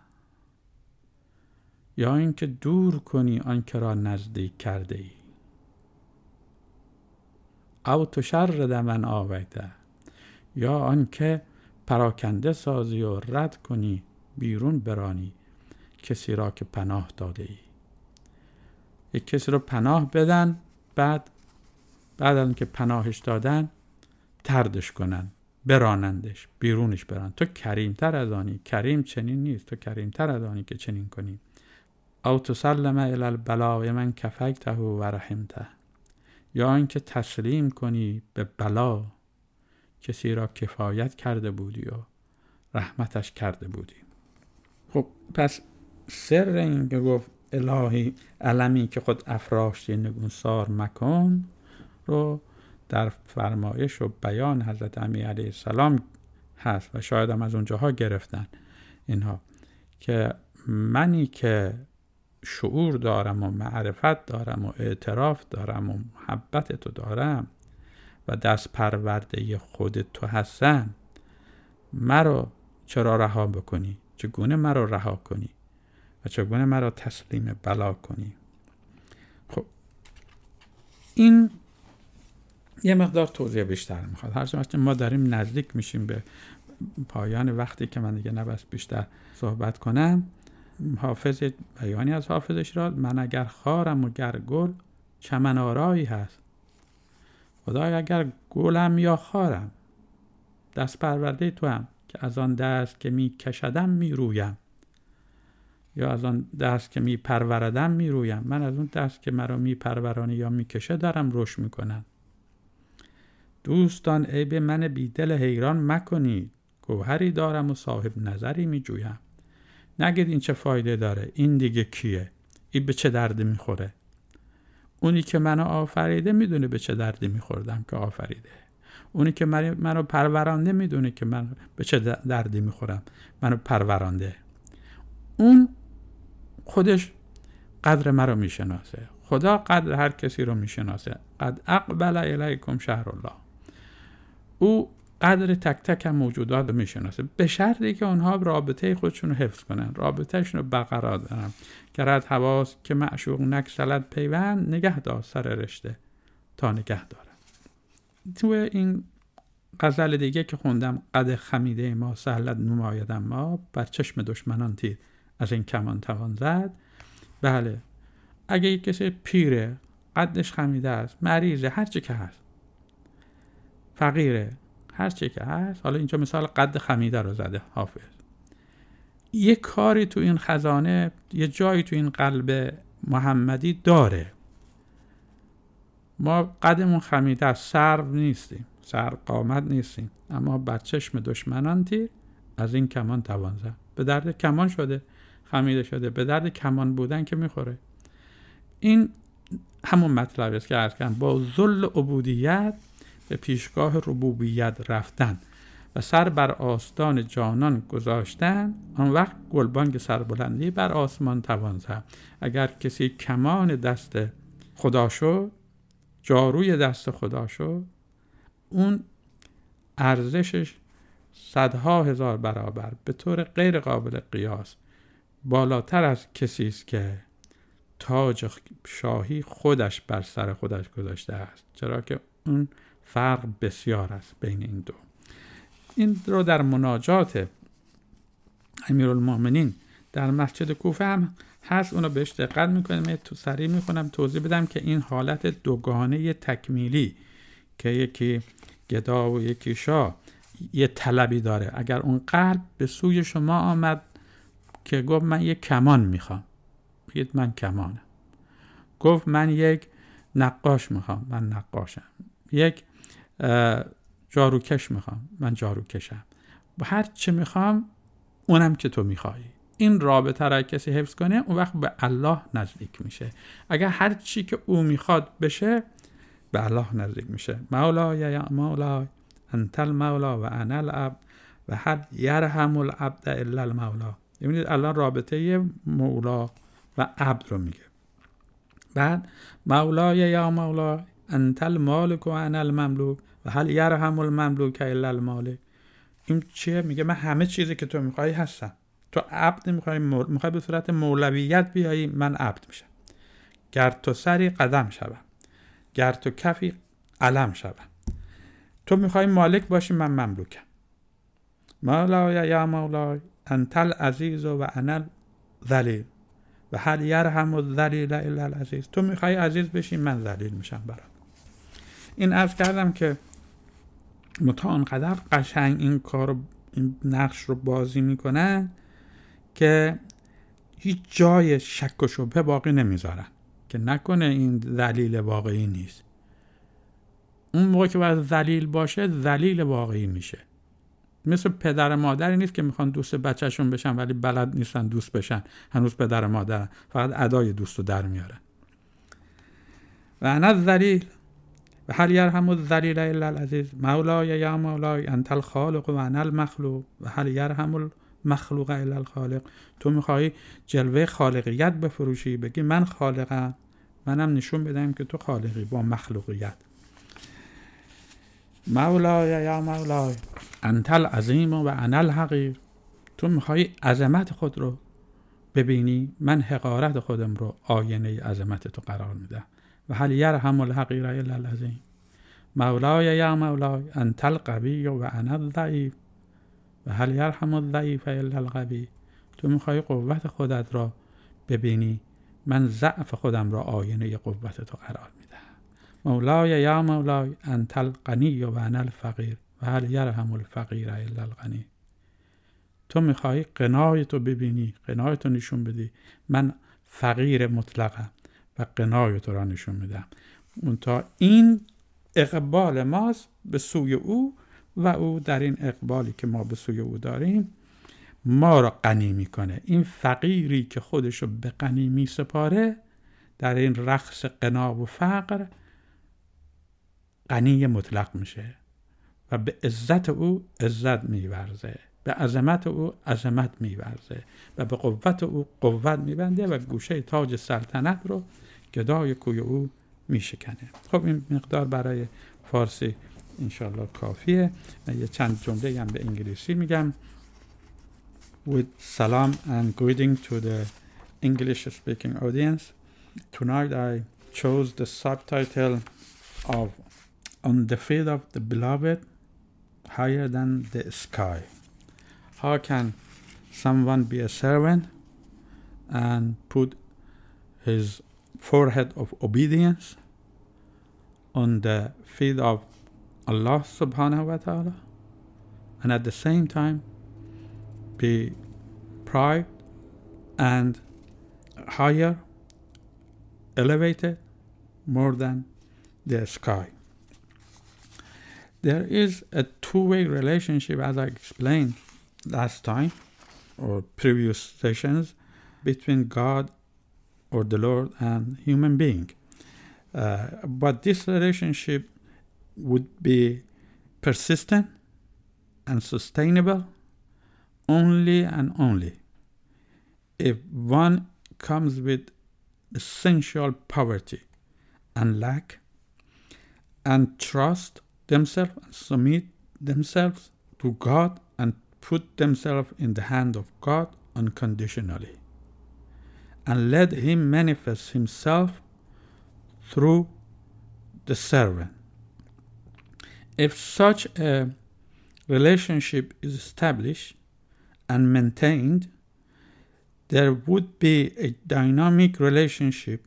یا اینکه دور کنی آنکه را نزدیک کرده ای. او تشرد من آویته، یا آنکه پراکنده سازی و رد کنی، بیرون برانی کسی را که پناه داده ای. یک کسی رو پناه بدن، بعد از که پناهش دادن طردش کنن، برانندش، بیرونش بران. تو کریم تر از آنی، کریم چنین نیست، تو کریم تر از آنی که چنین کنی. او تسلم الی البلاء من کفیته و رحمته، یا اینکه تسلیم کنی به بلا کسی را کفایت کرده بودی و رحمتش کرده بودی. خب پس سر این که گفت الهی علمی که خود افراشتی نگونسار مکن رو در فرمایش و بیان حضرت امیر علیه السلام هست و شاید هم از اونجاها گرفتن اینها، که منی که شعور دارم و معرفت دارم و اعتراف دارم و محبت تو دارم و دست پرورده خود تو هستم، مرا چرا رها بکنی؟ چگونه مرا رها کنی و چگونه مرا تسلیم بلا کنی؟ خب این یه مقدار توضیح بیشتر میخواد. هرچند ما داریم نزدیک میشیم به پایان وقتی که من دیگه نباید بیشتر صحبت کنم. حافظ بیانی از حافظ اشارات: من اگر خارم و گر گل چمن آرایی هست. خدای اگر گلم یا خارم، دست پرورده تو هم که از آن دست که می کشدم می رویم، یا از آن دست که می پروردم می رویم. من از اون دست که مرا می پرورانی یا می کشه دارم رشد می کنم. دوستان عیب من بیدل حیران مکنید، گوهری دارم و صاحب نظری می جویم. نگید این چه فایده داره، این دیگه کیه، این به چه دردی میخوره. اونی که منو آفریده میدونه به چه دردی میخوردم که آفریده. اونی که منو پرورانده میدونه که من به چه دردی میخورم، منو پرورانده. اون خودش قدر مرا میشناسه. خدا قدر هر کسی رو میشناسه. قد اقبل الیکم شهر الله. او قدر تک تک هم موجودات رو میشناسه، به شرطی که اونها رابطه خودشون رو حفظ کنن، رابطهشون رو برقرار دارن. گرد حواس که معشوق نکسلت پیوند، نگه دار سر رشته تا نگه دارن. تو این غزل دیگه که خوندم: قد خمیده ما سهلت نمایدم ما، بر چشم دشمنان تیر از این کمان توان زد. بله، اگه یک کسی پیره، قدش خمیده است، مریضه، هرچی که هست، فقیره، هر چی که هست، حالا اینجا مثال قد خمیده رو زده حافظ، یه کاری تو این خزانه، یه جایی تو این قلب محمدی داره. ما قدمون خمیده است، سرو نیستیم، سر قامت نیستیم، اما بر چشم دشمنان تیر از این کمان توان زد. به درد کمان شده، خمیده شده، به درد کمان بودن که میخوره. این همون مطلب است که عرض کردم، با ذل عبودیت به پیشگاه ربوبیت رفتن و سر بر آستان جانان گذاشتن، آن وقت گلبانگ سربلندی بر آسمان توان زد. اگر کسی کمان دست خدا شد، جاروی دست خدا شد، اون ارزشش صدها هزار برابر به طور غیر قابل قیاس بالاتر از کسی است که تاج شاهی خودش بر سر خودش گذاشته است، چرا که اون فرق بسیار است بین این دو. این رو در مناجات امیرالمومنین در مسجد کوفه هم هست، اونو بهش دقت میکنم. تو سریع میخونم توضیح بدم که این حالت دوگانه تکمیلی که یکی گدا و یکی شاه یه طلبی داره. اگر اون قلب به سوی شما آمد که گفت من یک کمان میخوام، بگید من کمانم. گفت من یک نقاش میخوام، من نقاشم. یک جاروکش میخوام، من جاروکشم. هر چی میخوام اونم که تو میخوایی. این رابطه را کسی حفظ کنه اون وقت به الله نزدیک میشه. اگر هر چی که او میخواد بشه به الله نزدیک میشه. مولای یا مولای انت المولا و انا العبد و هل یرحم العبد الا المولا. ببینید الان رابطه مولا و عبد رو میگه. بعد مولای یا مولا انت المالک و انا المملوک و هل یرحم المملوک الا المالک. این چیه؟ میگه من همه چیزی که تو میخوای هستم. تو عبد میخوای به صورت مولویت بیایی، من عبد میشم. گر تو سری قدم شوم، گر تو کفی علم شوم. تو میخوای مالک باشی، من مملوکم. مولای یا مولای انت العزیز و انا الذلیل و هل یرحم الذلیل الا العزیز. تو میخوای عزیز بشی، من ذلیل میشم برات. این عرض کردم که متأنقدر قشنگ این کار، این نقش رو بازی میکنن که هیچ جای شک و شبهه باقی نمیذارن که نکنه این ذلیل واقعی نیست. اون موقع که باید ذلیل باشه ذلیل واقعی میشه. مثل پدر مادری نیست که میخوان دوست بچهشون بشن ولی بلد نیستن دوست بشن، هنوز پدر مادرن، فقط ادای دوست رو در میارن. و انا الذلیل و هل یرحم الذلیل الا العزیز. مولای یا مولای انت الخالق و انا المخلوق و هل یرحم المخلوق الا الخالق. تو میخوای جلوه خالقیت بفروشی، بگی من خالقم، منم نشون بدم که تو خالقی با مخلوقیت. مولای یا مولای انت العظیم و انا الحقیر. تو میخوای عظمت خود رو ببینی، من حقارت خودم رو آینه عظمت تو قرار میدم. و هل یرحم الحقیر الا العظیم. مولای یا مولای انت القوی و انا الضعیف و هل یرحم الضعیف الا القوی. تو میخوای قوت خودت را ببینی، من ضعف خودم را آینه قوت تو قرار میدم. مولای یا مولای انت الغنی و انا الفقیر و هل یرحم الفقیر الا الغنی. تو میخوای غنای تو ببینی، غنای تو نشون بدی، من فقیر مطلقم و غنای تو را نشون میدم. منتها این اقبال ماست به سوی او و او در این اقبالی که ما به سوی او داریم ما را غنی میکنه. این فقیری که خودشو به غنی میسپاره در این رقص غنا و فقر غنی مطلق میشه و به عزت او عزت میورزه، به عظمت او عظمت میورزه و به قوت او قوت میبنده و گوشه تاج سلطنت رو گدای کوی او میشکنه. خب این مقدار برای فارسی انشالله کافیه. یه چند جمله هم به انگلیسی میگم. With salam and greeting to the English speaking audience. Tonight I chose the subtitle of On the Feet of the Beloved Higher Than the Sky. How can someone be a servant and put his forehead of obedience on the feet of Allah subhanahu wa ta'ala and at the same time be proud and higher, elevated more than the sky. There is a two-way relationship, as I explained last time or previous sessions, between God or the Lord and human being. But this relationship would be persistent and sustainable only and only if one comes with essential poverty and lack and trust themselves and submit themselves to God and put themselves in the hand of God unconditionally, and let Him manifest Himself through the servant. If such a relationship is established and maintained, there would be a dynamic relationship,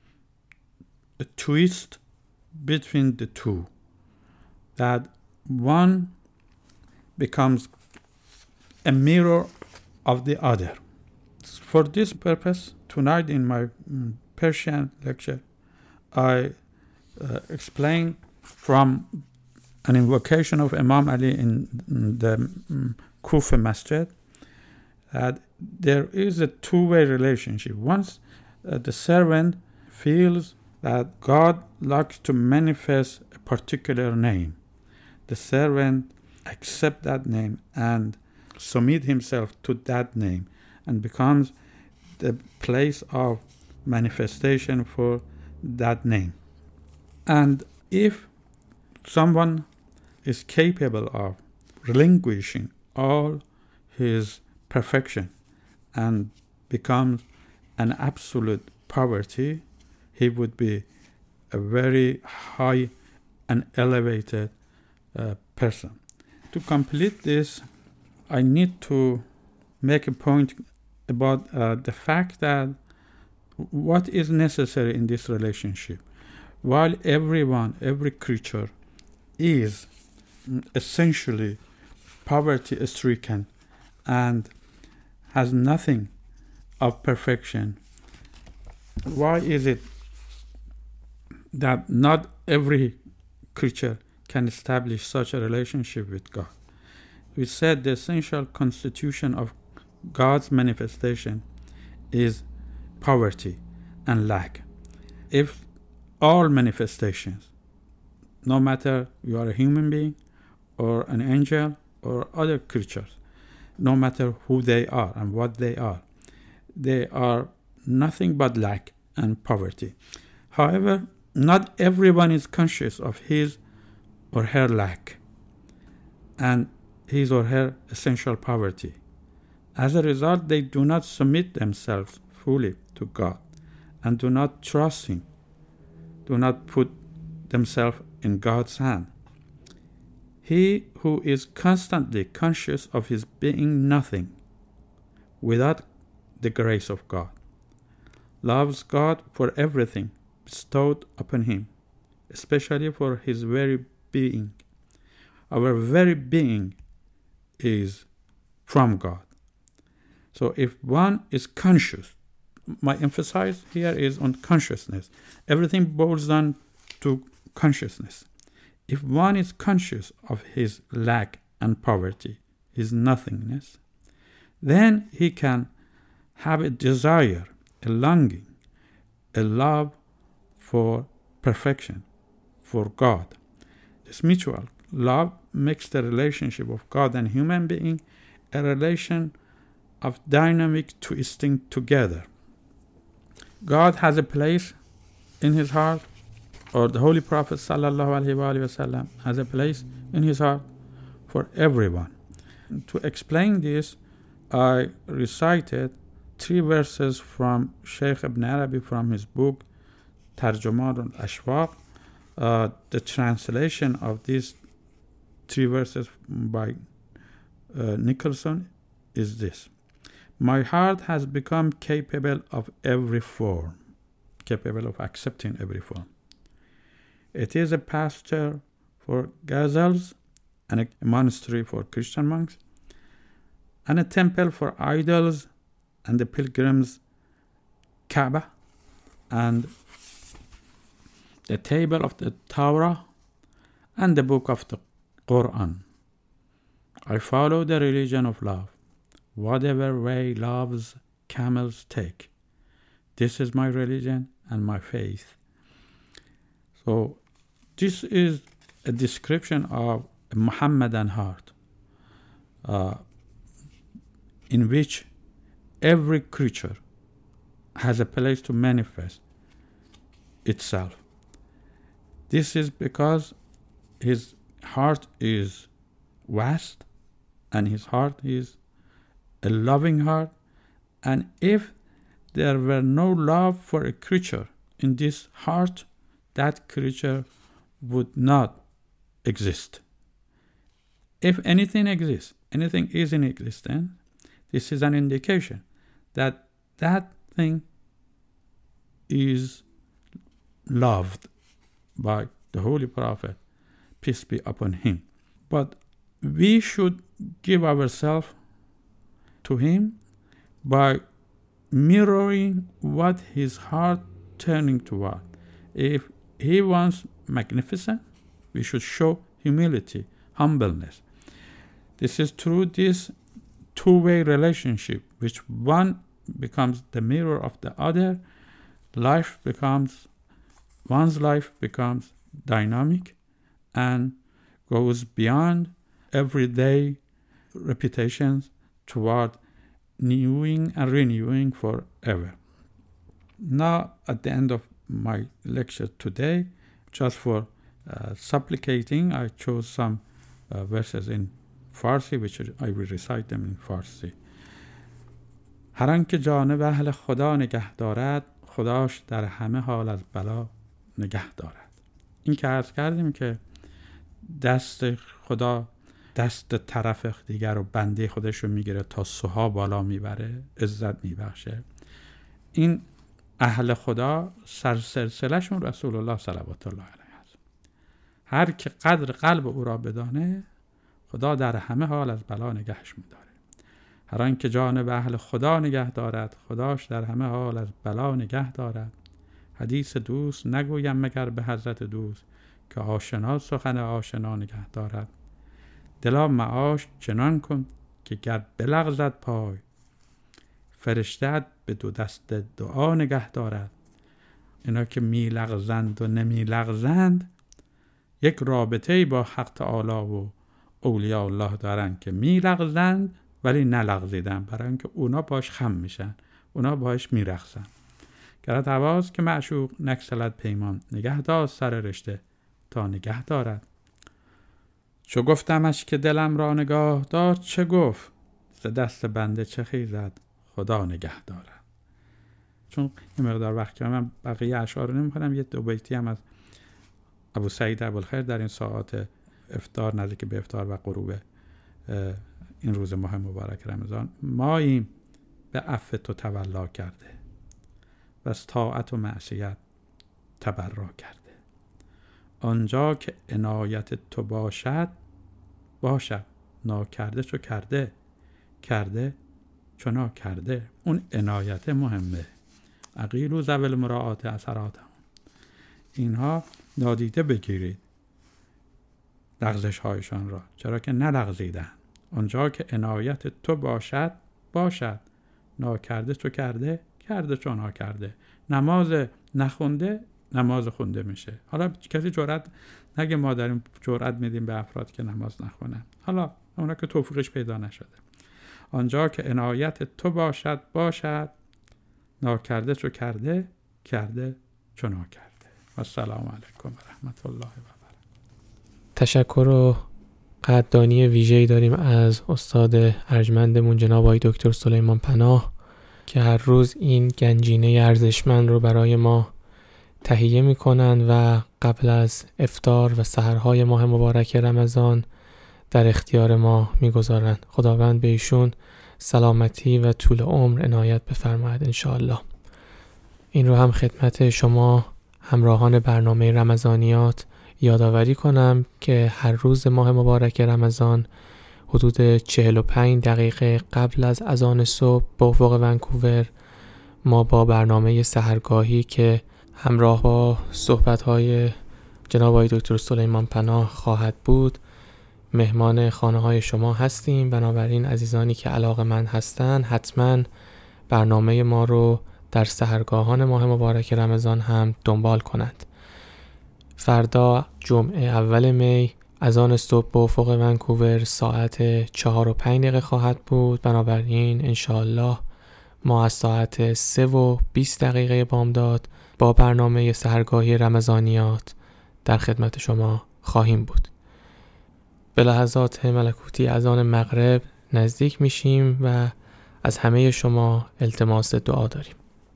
a twist between the two, that one becomes a mirror of the other. For this purpose, tonight in my Persian lecture, I explain from an invocation of Imam Ali in the Kufa Masjid that there is a two-way relationship. Once the servant feels that God likes to manifest a particular name, the servant accepts that name and submit himself to that name and becomes the place of manifestation for that name. And if someone is capable of relinquishing all his perfection and becomes an absolute poverty, he would be a very high and elevated person. To complete this, I need to make a point about the fact that what is necessary in this relationship. While every creature is essentially poverty-stricken and has nothing of perfection, why is it that not every creature can establish such a relationship with God? We said the essential constitution of God's manifestation is poverty and lack. If all manifestations, no matter you are a human being or an angel or other creatures, no matter who they are and what they are nothing but lack and poverty. However, not everyone is conscious of his or her lack and his or her essential poverty. As a result, they do not submit themselves fully to God and do not trust Him, do not put themselves in God's hand. He who is constantly conscious of his being nothing without the grace of God loves God for everything bestowed upon him, especially for his very being. Our very being is from God. So if one is conscious, my emphasis here is on consciousness. Everything boils down to consciousness. If one is conscious of his lack and poverty, his nothingness, then he can have a desire, a longing, a love for perfection, for God. This mutual love makes the relationship of God and human being a relation of dynamic twisting together. God has a place in his heart, or the Holy Prophet ﷺ has a place in his heart for everyone. To explain this, I recited 3 verses from Sheikh Ibn Arabi from his book Tarjuman al-Ashwaq. The translation of these 3 verses by Nicholson is this: my heart has become capable of every form, capable of accepting every form. It is a pasture for gazelles, and a monastery for Christian monks, and a temple for idols, and the pilgrims' Kaaba, and the table of the Torah, and the book of the Quran. I follow the religion of love, whatever way love's camels take. This is my religion and my faith. So this is a description of a Muhammadan heart, in which every creature has a place to manifest itself. This is because his heart is vast, and his heart is a loving heart. And if there were no love for a creature in this heart, that creature would not exist. If anything exists, anything is in existence, this is an indication that that thing is loved by the Holy Prophet, peace be upon him. But we should give ourselves to him by mirroring what his heart turning toward. If he wants magnificence, we should show humility, humbleness. This is through this two-way relationship, which one becomes the mirror of the other. One's life becomes dynamic and goes beyond everyday repetitions toward renewing and renewing forever. Now, at the end of my lecture today, just for supplicating, I chose some verses in Farsi, which I will recite them in Farsi. هر آن که جانب اهل خدا نگه دارد، خداش در همه حال از بلا نگه دارد. این که عرض کردیم که دست خدا دست طرف دیگر رو، بنده خودش رو میگیره تا سوها بالا میبره، عزت میبخشه. این اهل خدا سلسله‌شون رسول الله صلوات الله علیه است. هر که قدر قلب او را بدانه، خدا در همه حال از بلا نگهش میداره. هر آن که جانب اهل خدا نگه دارد، خداش در همه حال از بلا نگه دارد. حدیث دوست نگویم مگر به حضرت دوست، که آشنا سخن آشنا نگه دارد. دلا معاش چنان کن که گر بلغزد پای، فرشته‌ات به دو دست دعا نگه دارد. اینا که می لغزند و نمی لغزند، یک رابطه‌ای با حق تعالی و اولیاء الله دارن که می لغزند ولی نلغزیدن، برای اینکه اونا باش خم میشن، اونا باش میرقصن. گرت حواس که معشوق نکسلت پیمان، نگه دار سر رشته تا نگه دارد. چو گفتمش که دلم را نگاه دار، چه گفت ز دست بنده چه خیزد، خدا نگه دارد. چون این مقدار وقت که من بقیه اشعار رو نمی‌خونم، یه دو بیتی هم از ابو سعید ابوالخیر در این ساعات افطار، نزدیک به افطار و غروب این روز ماه مبارک رمضان، ماییم به عفو تو تولا کرده و از طاعت و معصیت تبرا کرده. آنجا که عنایت تو باشد ناکرده چو کرده، کرده چو ناکرده. اون عنایت مهمه. عقیلو ذوی المراعات اثراتهم، اینها نادیده بگیرید لغزش هایشان را، چرا که نلغزیدن. آنجا که عنایت تو باشد ناکرده چو کرده، کرده چو ناکرده. نماز نخونده نماز خونده میشه. حالا کسی جرأت نگه ما داریم جرأت میدیم به افراد که نماز نخونن، حالا اونا که توفیقش پیدا نشده. آنجا که عنایت تو باشد ناکرده چو کرده، کرده چو ناکرده. و السلام علیکم و رحمت الله و برکاته. تشکر و قدردانی ویژه‌ای داریم از استاد ارجمندمون جناب آقای دکتر سلیمان پناه که هر روز این گنجینه ارزشمند رو برای ما تهیه میکنن و قبل از افطار و سحرهای ماه مبارک رمضان در اختیار ما میگذارن. خداوند به ایشون سلامتی و طول عمر عنایت بفرماید انشاءالله. این رو هم خدمت شما همراهان برنامه رمضانیات یادآوری کنم که هر روز ماه مبارک رمضان حدود 45 دقیقه قبل از اذان صبح با افق ونکوور ما با برنامه سحرگاهی که همراه با صحبت‌های جناب آقای دکتر سلیمان پناه خواهد بود مهمان خانه‌های شما هستیم. بنابراین عزیزانی که علاقه‌مند هستن حتما برنامه ما رو در سحرگاهان ماه مبارک رمضان هم دنبال کنند. فردا جمعه اول می اذان صبح با افق ونکوور ساعت 4:05 خواهد بود. بنابراین انشاءالله ما از ساعت 3:20 بامداد با برنامه سحرگاهی رمضانیات در خدمت شما خواهیم بود. به لحظات ملکوتی اذان مغرب نزدیک میشیم و از همه شما التماس دعا داریم.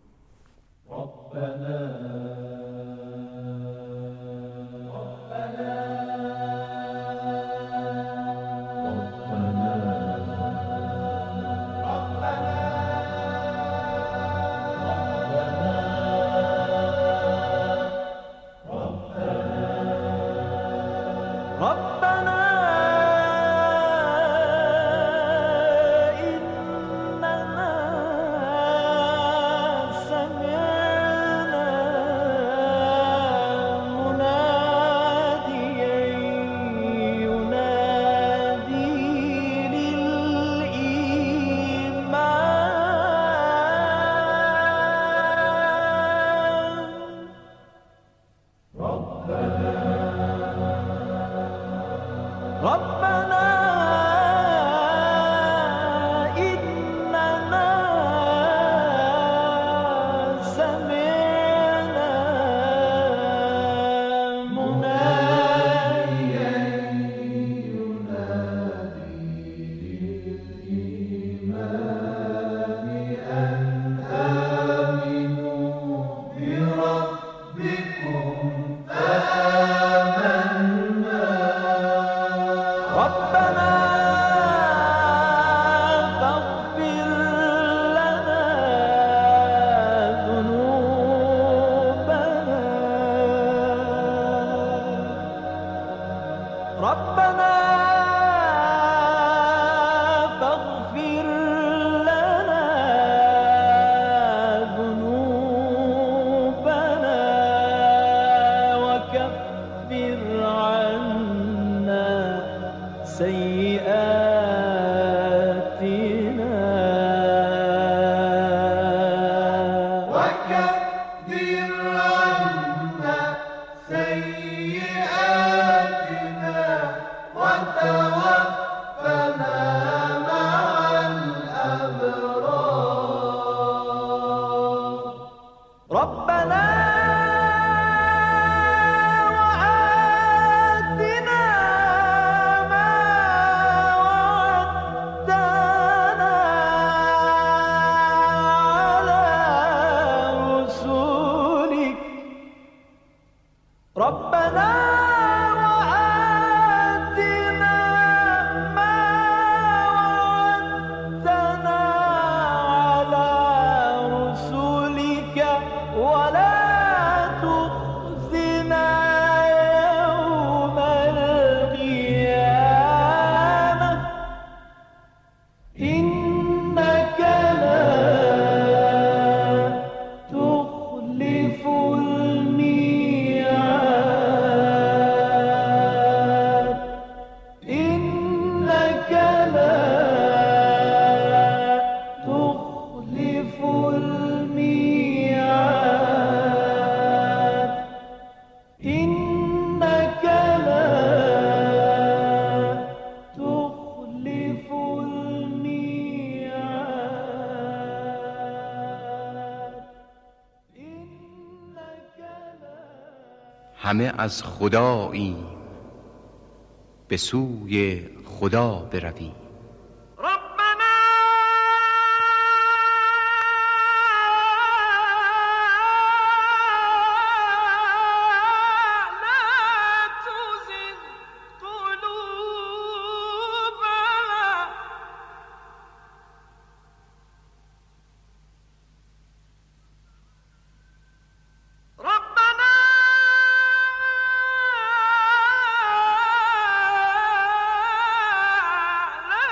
همه از خدایی به سوی خدا برویم. لا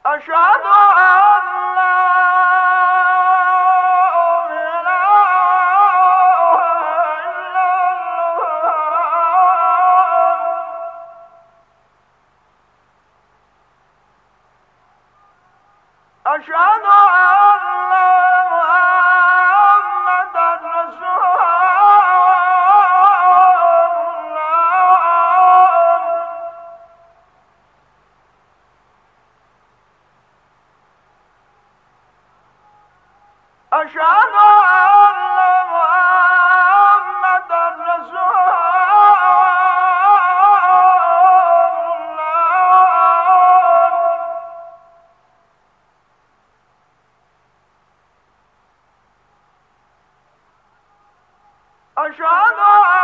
أشهد أن لا أشهد أن محمدًا رسول الله أشهد أن محمدًا رسول أشهد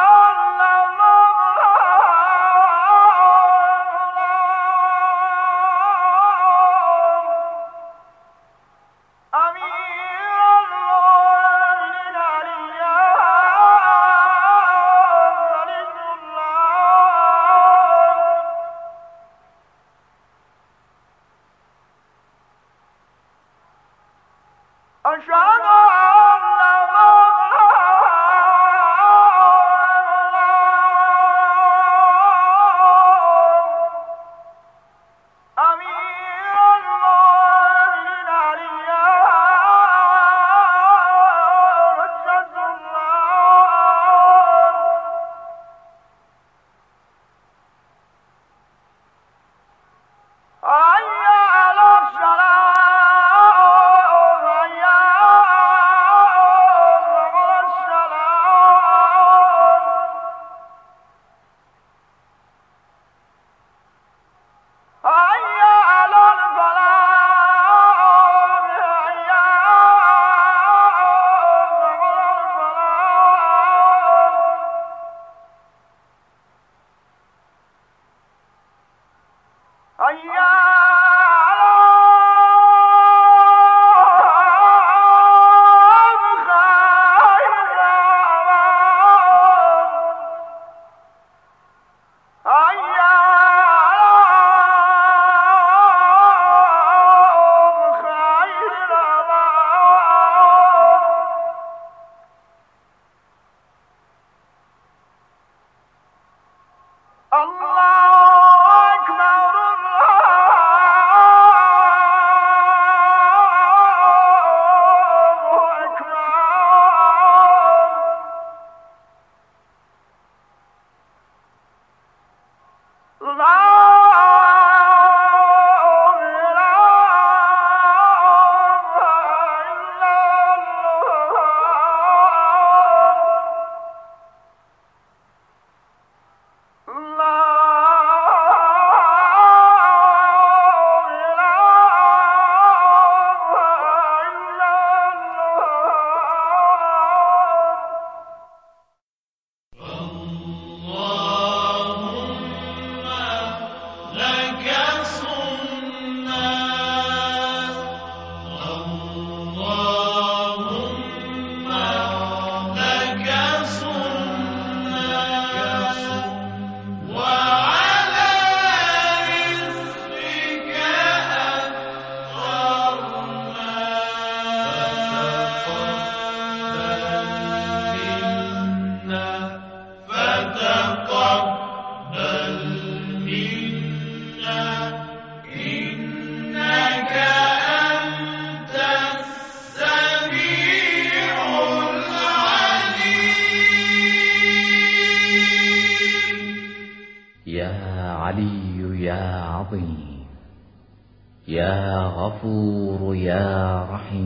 يا غفور يا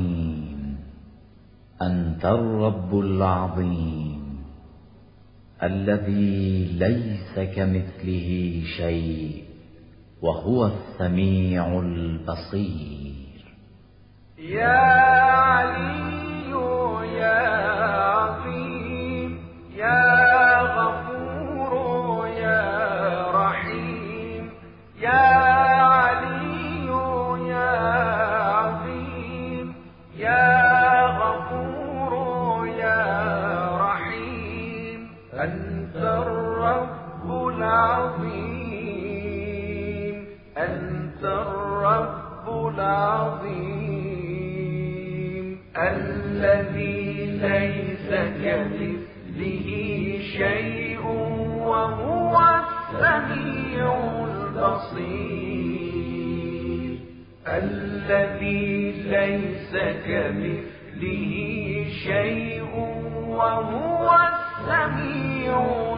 رحيم أنت الرب العظيم الذي ليس كمثله شيء وهو السميع البصير. يا علي يا عظيم يا غفور يا رحيم يا أنت الرب العظيم أنت الرب العظيم الذي ليس كمثله شيء وهو السميع البصير الذي ليس كمثله شيء وهو السميع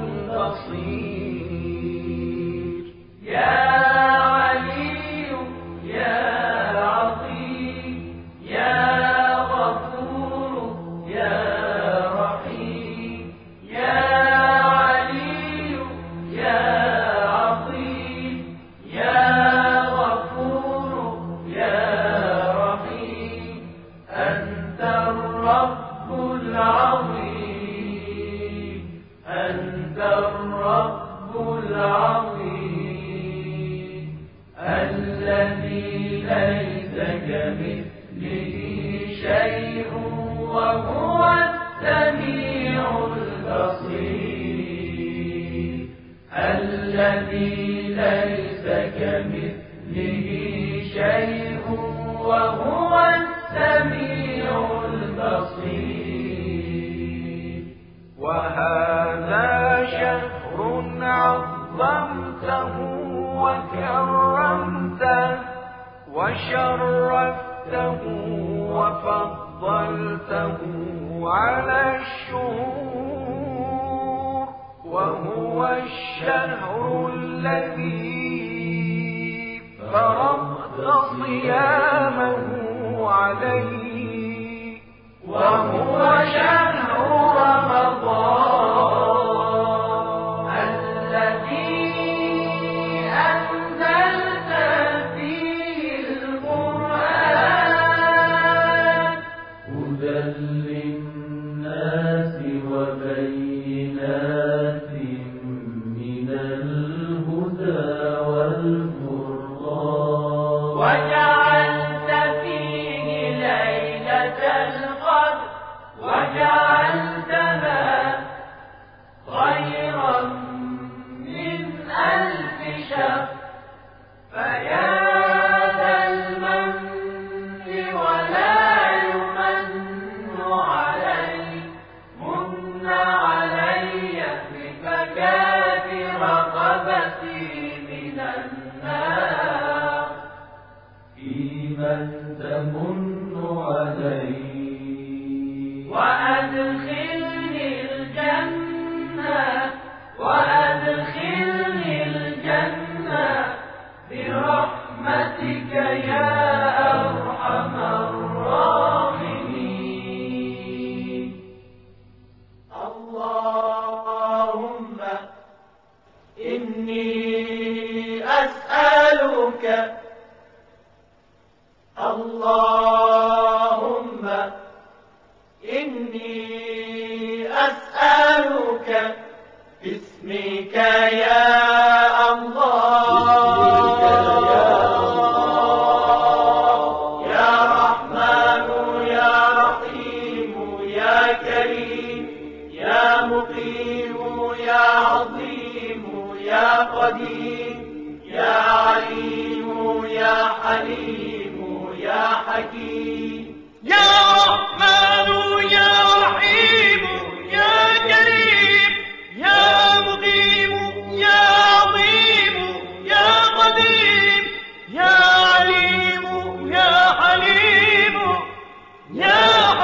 البصير يا علي يا عظيم يا غفور يا رحيم يا علي يا عظيم يا غفور يا رحيم أنت الرب العظيم أنت الرب العظيم الذي ليس كمثله شيء وهو السميع البصير الذي ليس كمثله شيء وهو السميع البصير وهذا شهر عظمته وكرمته وشرفته وفضلته على الشهور وهو الشهر الذي فرضت صيامه عليه وهو شهر رمضان الذي أنزلت فيه القرآن هدى للناس وبينات من الهدى والفرقان وجعلت فيه ليلة القدر وجعلتها خيرا من 1000 شهر فيا ذا المن ولا يمن علي من علي بفكاة رقبتي من النار في من تمن علي وأدخلني الجنة وأدخلني الجنة برحمتك يا أرحم الراحمين اللهم إني أسألك اللهم إني أسألك باسمك يا الله يا رحمن يا رحيم يا كريم يا مقيم يا عظيم يا قدير يا عليم يا حليم يا حكيم يا رحمن يا رحيم يا كريم يا مقيم يا عظيم يا قدير يا عليم يا حليم يا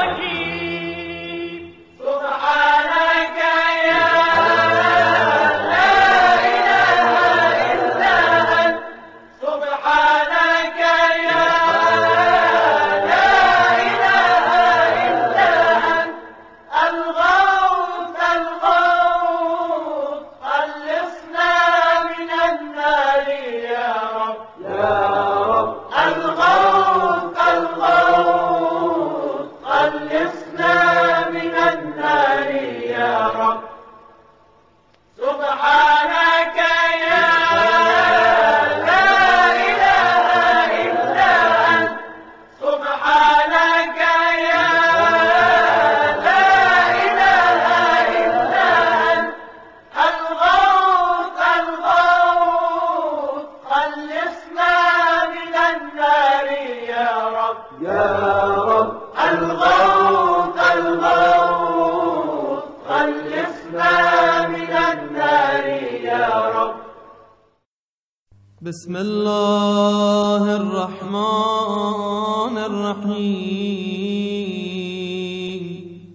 حكيم سبحانك يا لا إله إلا أنت سبحانك يا لا إله إلا أنت الغوث الغوث خلصنا من النار يا رب يا رب الغوث الغوث خلصنا من النار يا رب سبحانك يا لا إله إلا أنت سبحانك يا لا إله إلا أنت الغوث الغوث خلصنا من النار رب الغوث الغوث خلصنا من النار يا رب. بسم الله الرحمن الرحيم.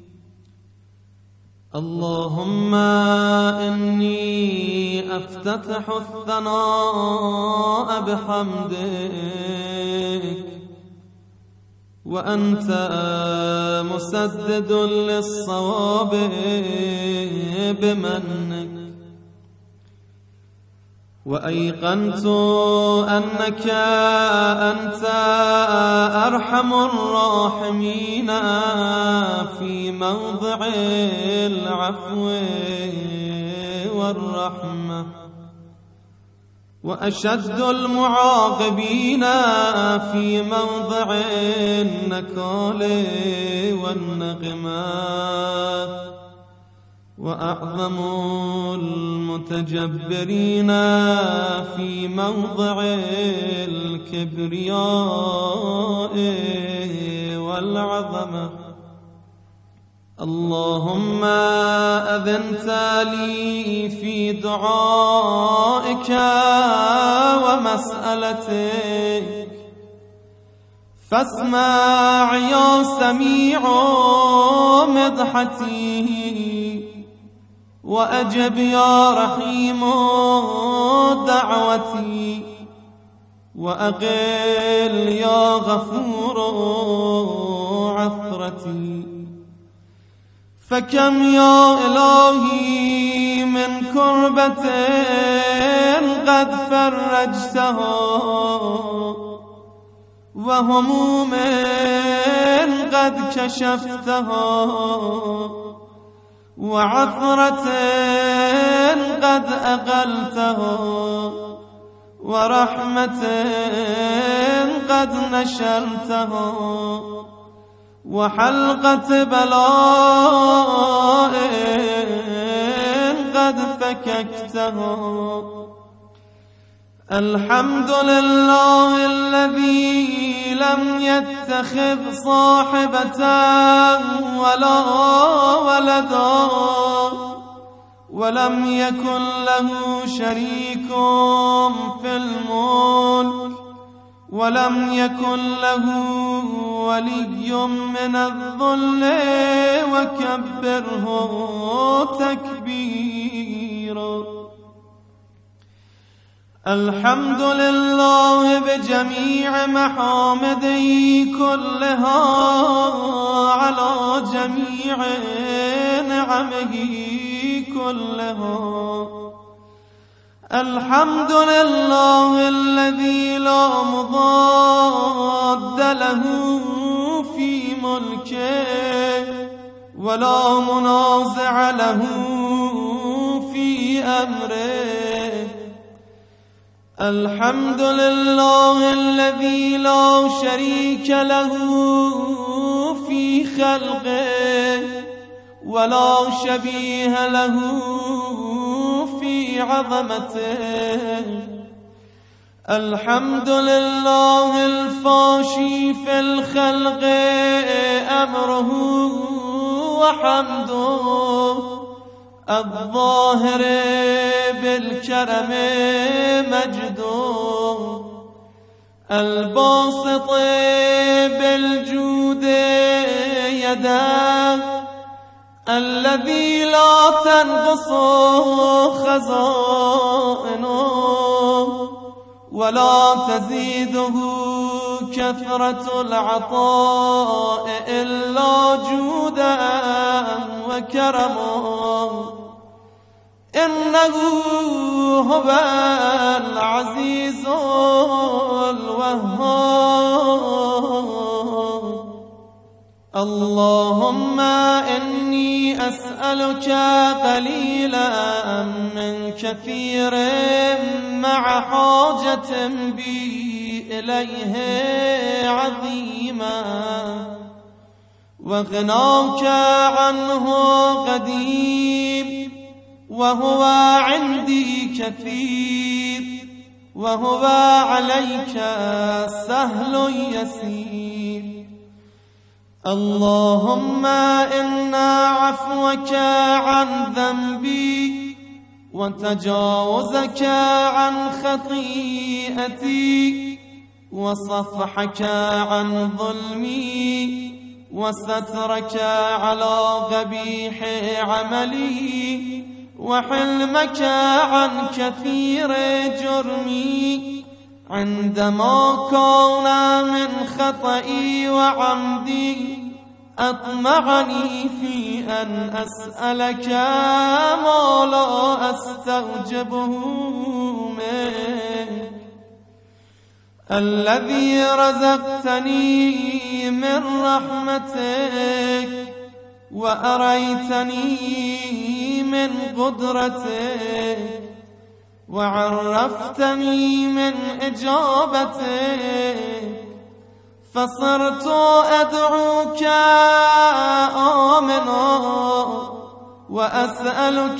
اللهم إني أفتتح الثناء بحمدك وأنت مسدد للصواب بمنك، وأيقنت أنك أنت أرحم الراحمين في موضع العفو والرحمة، وأشد المعاقبين في موضع النكال والنقمات، وأعظم المتجبرين في موضع الكبرياء والعظمة. اللهم أذنت لي في دعائك ومسألتك، فاسمع يا سميع مدحتي، وأجب يا رحيم دعوتي، وأقل يا غفور عثرتي. فكم يا إلهي من كربة قد فرجتها، وهموم قد كشفتها، وعثرة قد أقلتها، ورحمة قد نشرتها، وحلقة بلاء قد فككتها. الحمد لله الذي لم يتخذ صاحبة ولا ولدا، ولم يكن له شريك في الملك، ولم يكن له ولي من الذل، وكبره تكبيرا. الحمد لله بجميع محامده كلها على جميع نعمه كلها. الحمد لله الذي لا مضاد له في ملكه، ولا منازع له في أمره. الحمد لله الذي لا شريك له في خلقه، ولا شبيه له في عظمته. الحمد لله الفاشي في الخلق أمره وحمده، الظاهر بالكرم مجده، الباسط بالجود يده، الذي لا تنقص خزائنه ولا تزيده كثرة العطاء إلا جودا وكرما. إنه هو العزيز الوهاب. اللهم إني أسألك قليلا من كثير مع حاجة بي إليه عظيما، وغناك عنه قديم، وهو عندي كثير، وهو عليك سهل يسير. اللهم إنا عفوك عن ذنبي وتجاوزك عن خطيئتي وصفحك عن ظلمي وسترك على قبيح عملي وحلمك عن كثير جرمي عندما كان من خطئي وعمدي أطمعني في أن أسألك ما لا أستوجبه منك الذي رزقتني من رحمتك وأريتني من قدرتك وعرفتني من إجابتك فصرت أدعوك آمنا وأسألك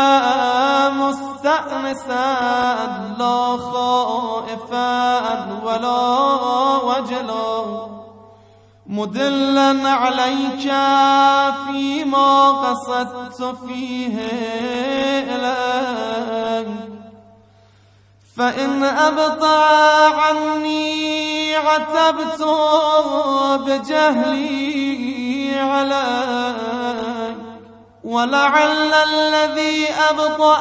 مستأنسا لا خائفا ولا وجلا مدلا عليك فيما قصدت فيه إليك فإن أبطأ عني عتبت بجهلي عليك ولعل الذي أبطأ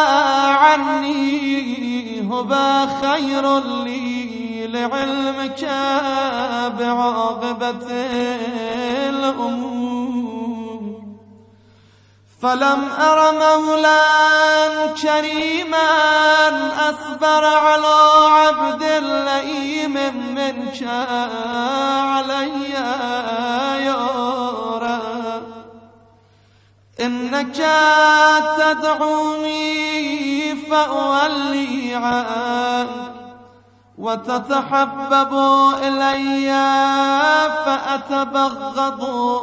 عني هو خير لي لعلمك بعاقبة الأمور فلم أر مولا كريما أصبر على عبد لئيم منك علي يا رب إنك تدعوني فأولي عنك وتتحبب إلي فأتبغض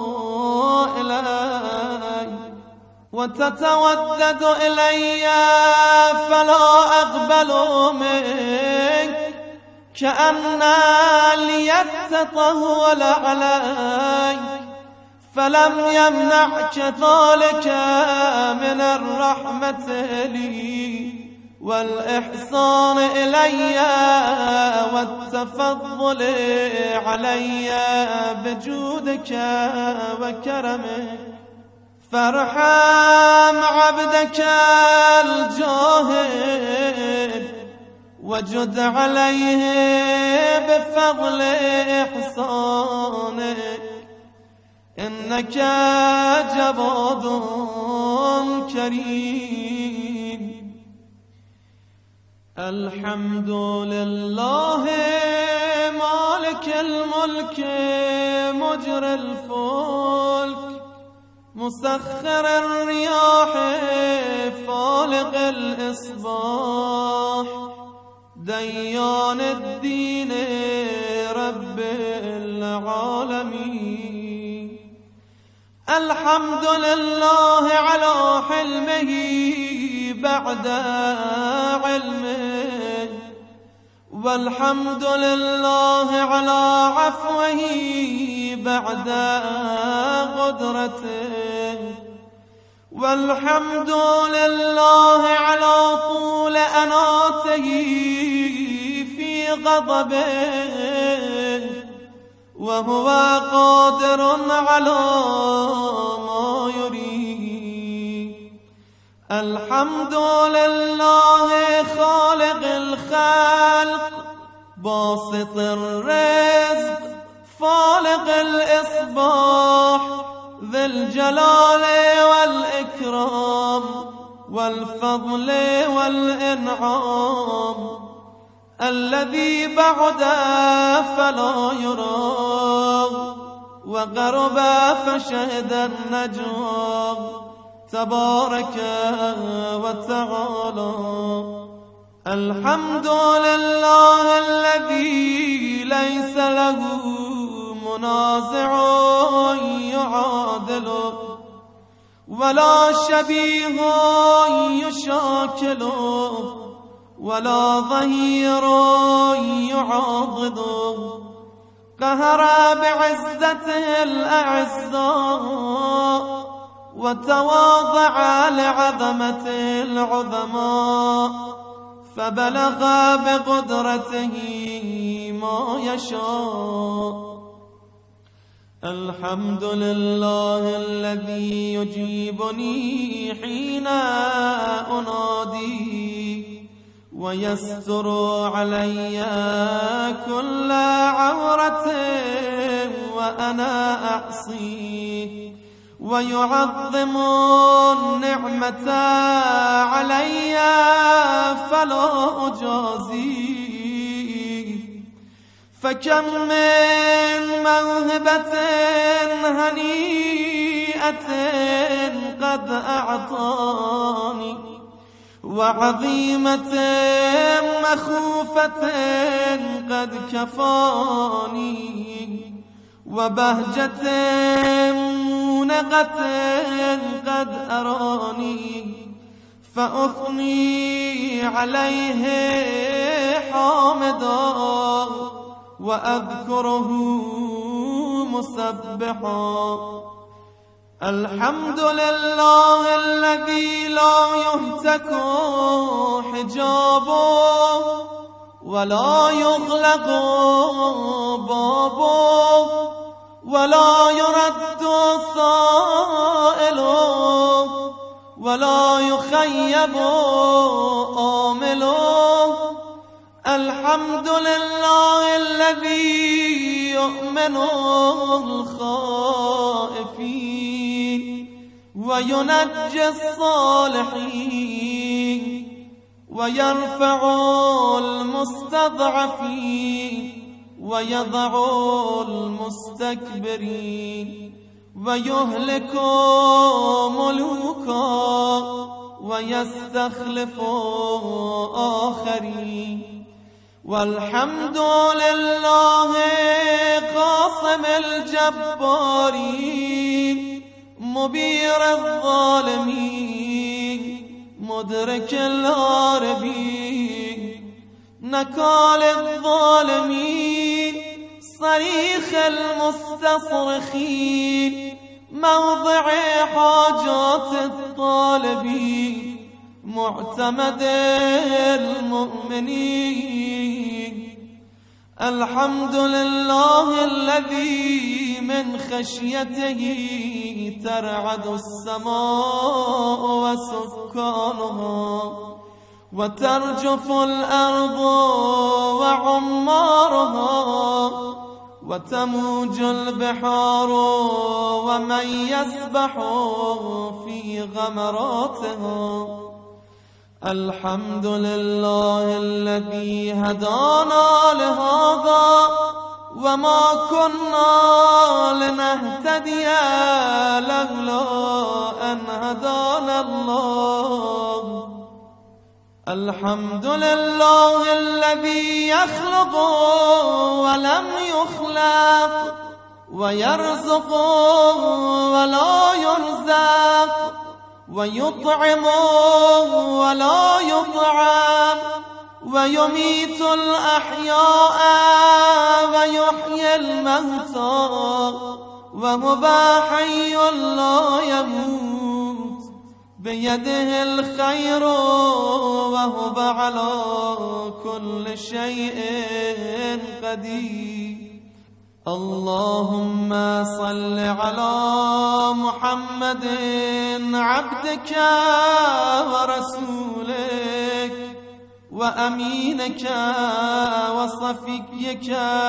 إليك وتتودد إلي فلا أقبل منك كأن اليد تطول عليك فلم يمنعك ذلك من الرحمة لي والإحسان إلي والتفضل علي بجودك وكرمك فارحم عبدك الجاهد وجد عليه بفضل إحسانك إنك جواد كريم الحمد لله مالك الملك مجري الفلك مسخر الرياح فالق الإصباح ديان الدين رب العالمين الحمد لله على حلمه بعد علمه والحمد لله على عفوه بعد قدرته والحمد لله على طول أناته في غضبه وهو قادر على ما يريد الحمد لله خالق الخلق باسط الرزق فالق الإصباح ذي الجلال والإكرام والفضل والإنعام الذي بعد فلا يرى وقرب فشهد النجوى تبارك وتعالى الحمد لله الذي ليس له منازع يعادله ولا شبيه يشاكله ولا ظهير يعاضده قهر بعزته الأعزاء وتواضع لعظمته العظماء فبلغ بقدرته ما يشاء. الحمد لله الذي يجيبني حين أنادي ويستر علي كل عورة وأنا أعصيه ويعظم النعمة علي فلا أجازيه. فكم من موهبة هنيئة قد أعطاني وعظيمة مخوفة قد كفاني وبهجة منغة قد أراني فأثني عليه حامدا وأذكره مسبحا. الحمد لله الذي لا يهتك حجابه ولا يغلق بابه ولا يرد سائله ولا يخيب آمله. الحمد لله الذي يؤمن الخائفين وينجي الصالحين ويرفع المستضعفين ويضع المستكبرين ويهلك ملوكا ويستخلف آخرين. والحمد لله قاسم الجبارين مبير الظالمين مدرك الهاربين نكال الظالمين صريخ المستصرخين موضع حاجات الطالبين معتمد المؤمنين. الحمد لله الذي من خشيته ترعد السماء وسكانها وترجف الأرض وعمارها وتموج البحار ومن يسبح في غمراتها. الحمد لله الذي هدانا لهذا وما كنا لنهتدي لولا أن هدانا الله. الحمد لله الذي يخلق ولم يخلق ويرزق ولا يرزق ويطعم ولا يطعم ويميت الأحياء ويحيي الموتى وهو حي لا يموت بيده الخير وهو على كل شيء قدير. اللهم صل على محمد عبدك ورسولك وأمينك وصفيك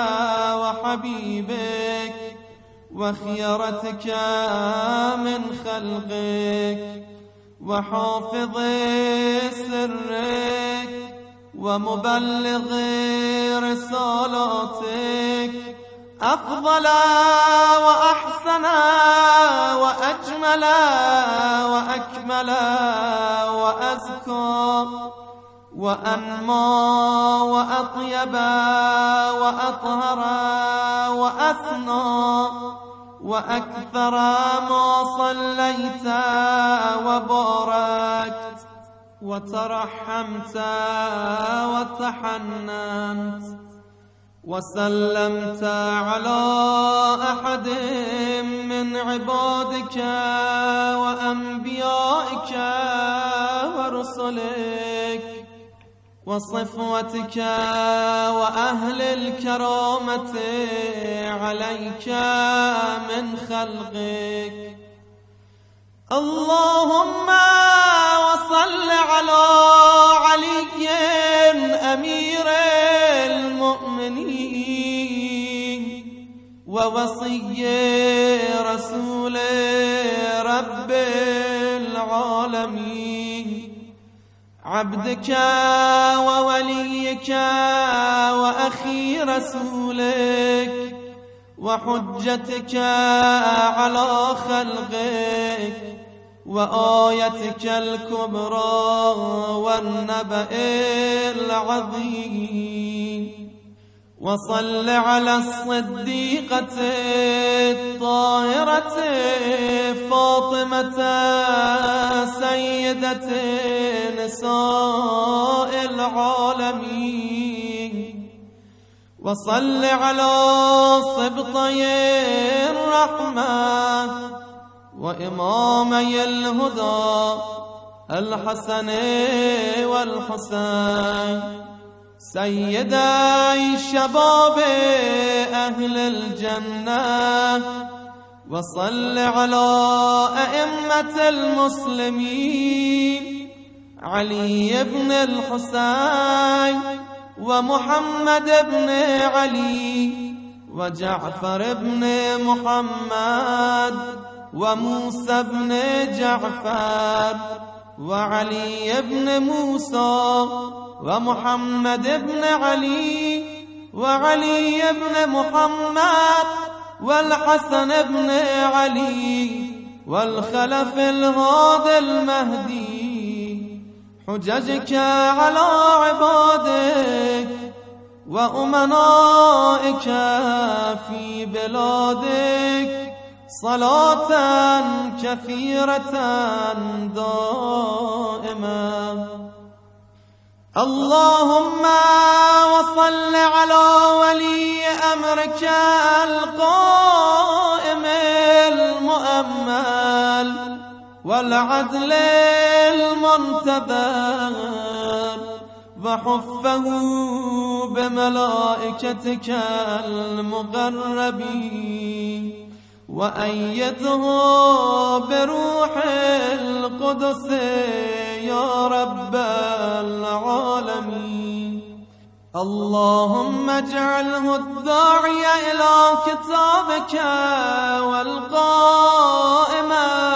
وحبيبك وخيرتك من خلقك وحافظ سرك ومبلغ رسالاتك أفضل وأحسن وأجمل وأكمل وأزكى وأنمى وأطيب وأطهر وأسنى وأكثر ما صليت وباركت وترحمت وتحننت وسلمت على أحد من عبادك وأنبيائك ورسلك وصفوتك وأهل الكرامة عليك من خلقك. اللهم وصل على علي أمير المؤمنين ووصي رسول رب العالمين، عبدك ووليك وأخي رسولك وحجتك على خلقك وآيتك الكبرى والنبأ العظيم. وصل على الصديقة الطاهرة فاطمة سيدة نساء العالمين. وصل على سبطي الرحمة وإمامي الهدى الحسن والحسين سيدي شباب أهل الجنة. وصل على أئمة المسلمين علي بن الحسين ومحمد بن علي وجعفر بن محمد وموسى بن جعفر وعلي بن موسى ومحمد بن علي وعلي بن محمد والحسن بن علي والخلف الهادي المهدي. حججك على عبادك وأمنائك في بلادك صلاة كثيرة دائمة. اللهم وصل على ولي أمرك القائم المؤمل والعدل المنتظر وحفه بملائكتك المقربين وأيده بروح القدس يا رب العالمين. اللهم اجعله الداعي إلى كتابك والقائم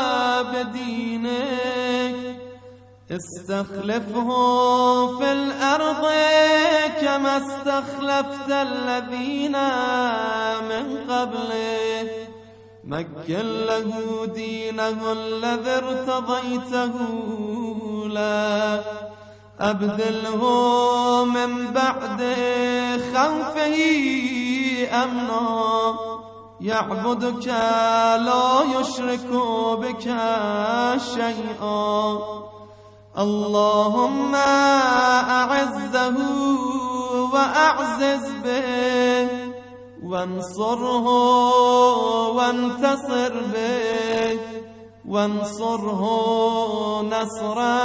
بدينك. استخلفه في الأرض كما استخلفت الذين من قبله. مكن له دينه الذي ارتضيته له. أبدله من بعد خوفه أمنا يعبدك لا يشرك بك شيئا. اللهم أعزه وأعزز به وانصره وانتصر به وانصره نصرا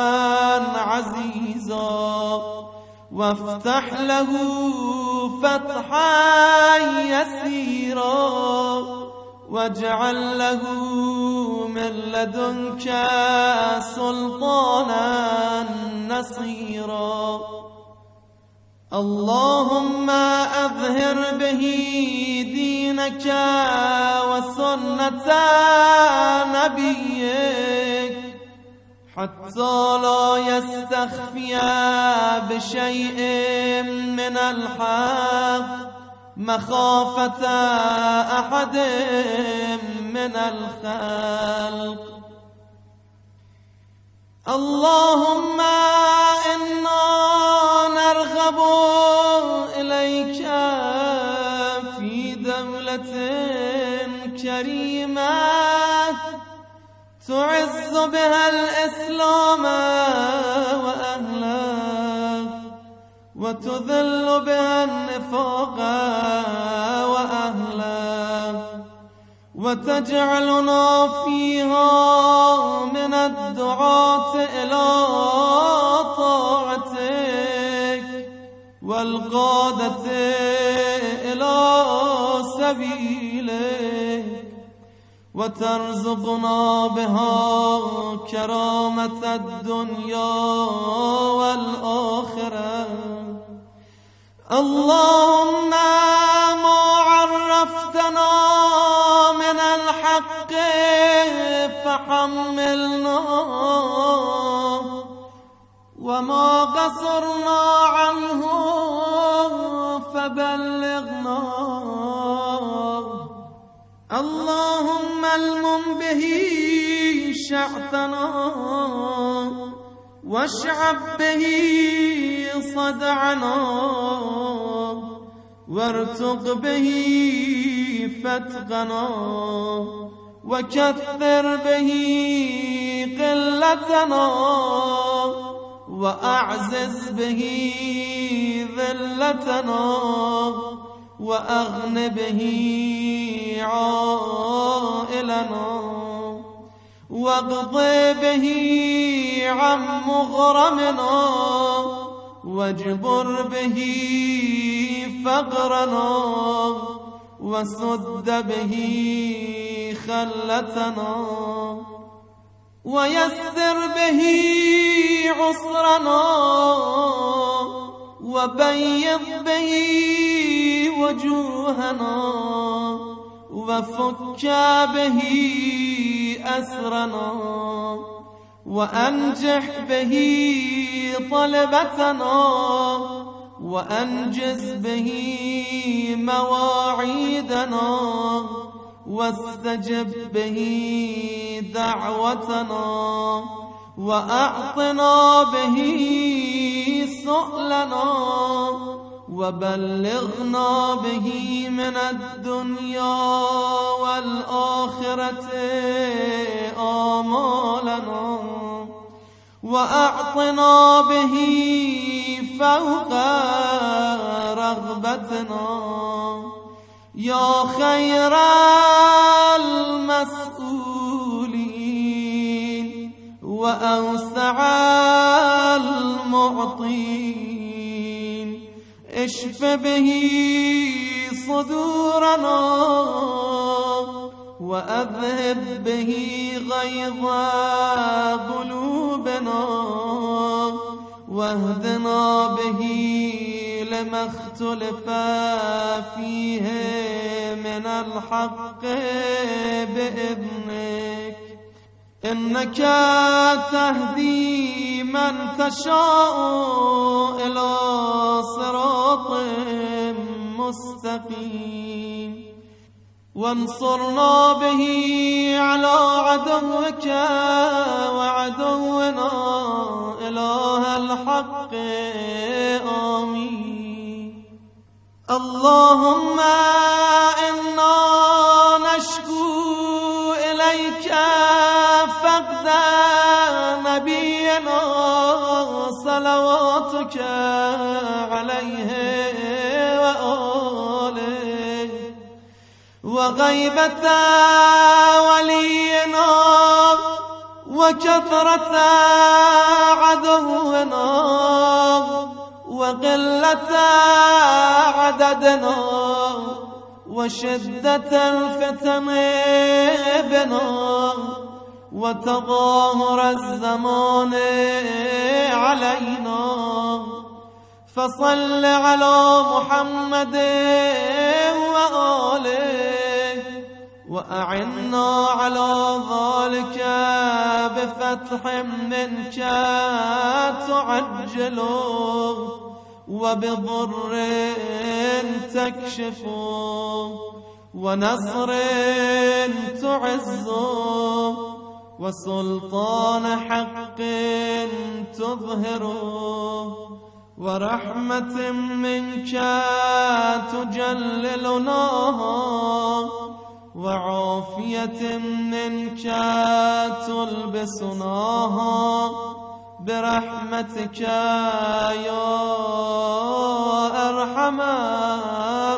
عزيزا وافتح له فتحا يسيرا واجعل له من لدنك سلطانا نصيرا. اللهم أظهر به دينك وسنة نبيك حتى لا يستخفي بشيء من الحق مخافة أحد من الخلق. اللهم إنا نرغب إليك في دولة كريمة تعز بها الإسلام وأهله وتذل بها النفاق وتجعلنا فيها من الدعاة إلى طاعتك والقادة إلى سبيلك، وترزقنا بها كرامة الدنيا والآخرة. اللهم ما عرفتنا من الحق فحملنا، وما قصرنا عنه فبلغنا. اللهم المم به شعثنا واشعب به صدعنا، وارتق به فتقنا، وكثر به قلتنا، وأعزز به ذلتنا، وأغن به عائلنا، واقض به عن مغرمنا، واجبر به فقرنا، وسد به خلتنا، ويسر به عسرنا، وبيض به وجوهنا، وفك به أسرنا، وأنجح به طلبتنا، وأنجز به مواعيدنا، واستجب به دعوتنا، وأعطنا به سؤلنا، وبلغنا به من الدنيا والآخرة آمالنا، وأعطنا به فوق رغبتنا. يا خير المسؤولين وأوسع المعطين، اشف به صدورنا، وأذهب به غيظ قلوبنا، واهدنا به لما اختلف فيه من الحق بإذنك، إنك تهدي من تشاء إلى صراط مستقيم. وانصرنا به على عدوك وعدونا إله الحق آمين. اللهم إنا نشكو إليك فقد نبينا صلواتك عليه وآله، وغيبة ولينا، وكثرة عدونا، وقلة عددنا، وشدة الفتن بنا، وتظاهر الزمان علينا. فصل على محمد وآله، وأعنا على ذلك بفتح منك تعجله، وبضر تكشفه، ونصر تعزه، وسلطان حق تظهره، ورحمة منك تجللناها، وعافية منك تلبسناها، برحمتك يا أرحم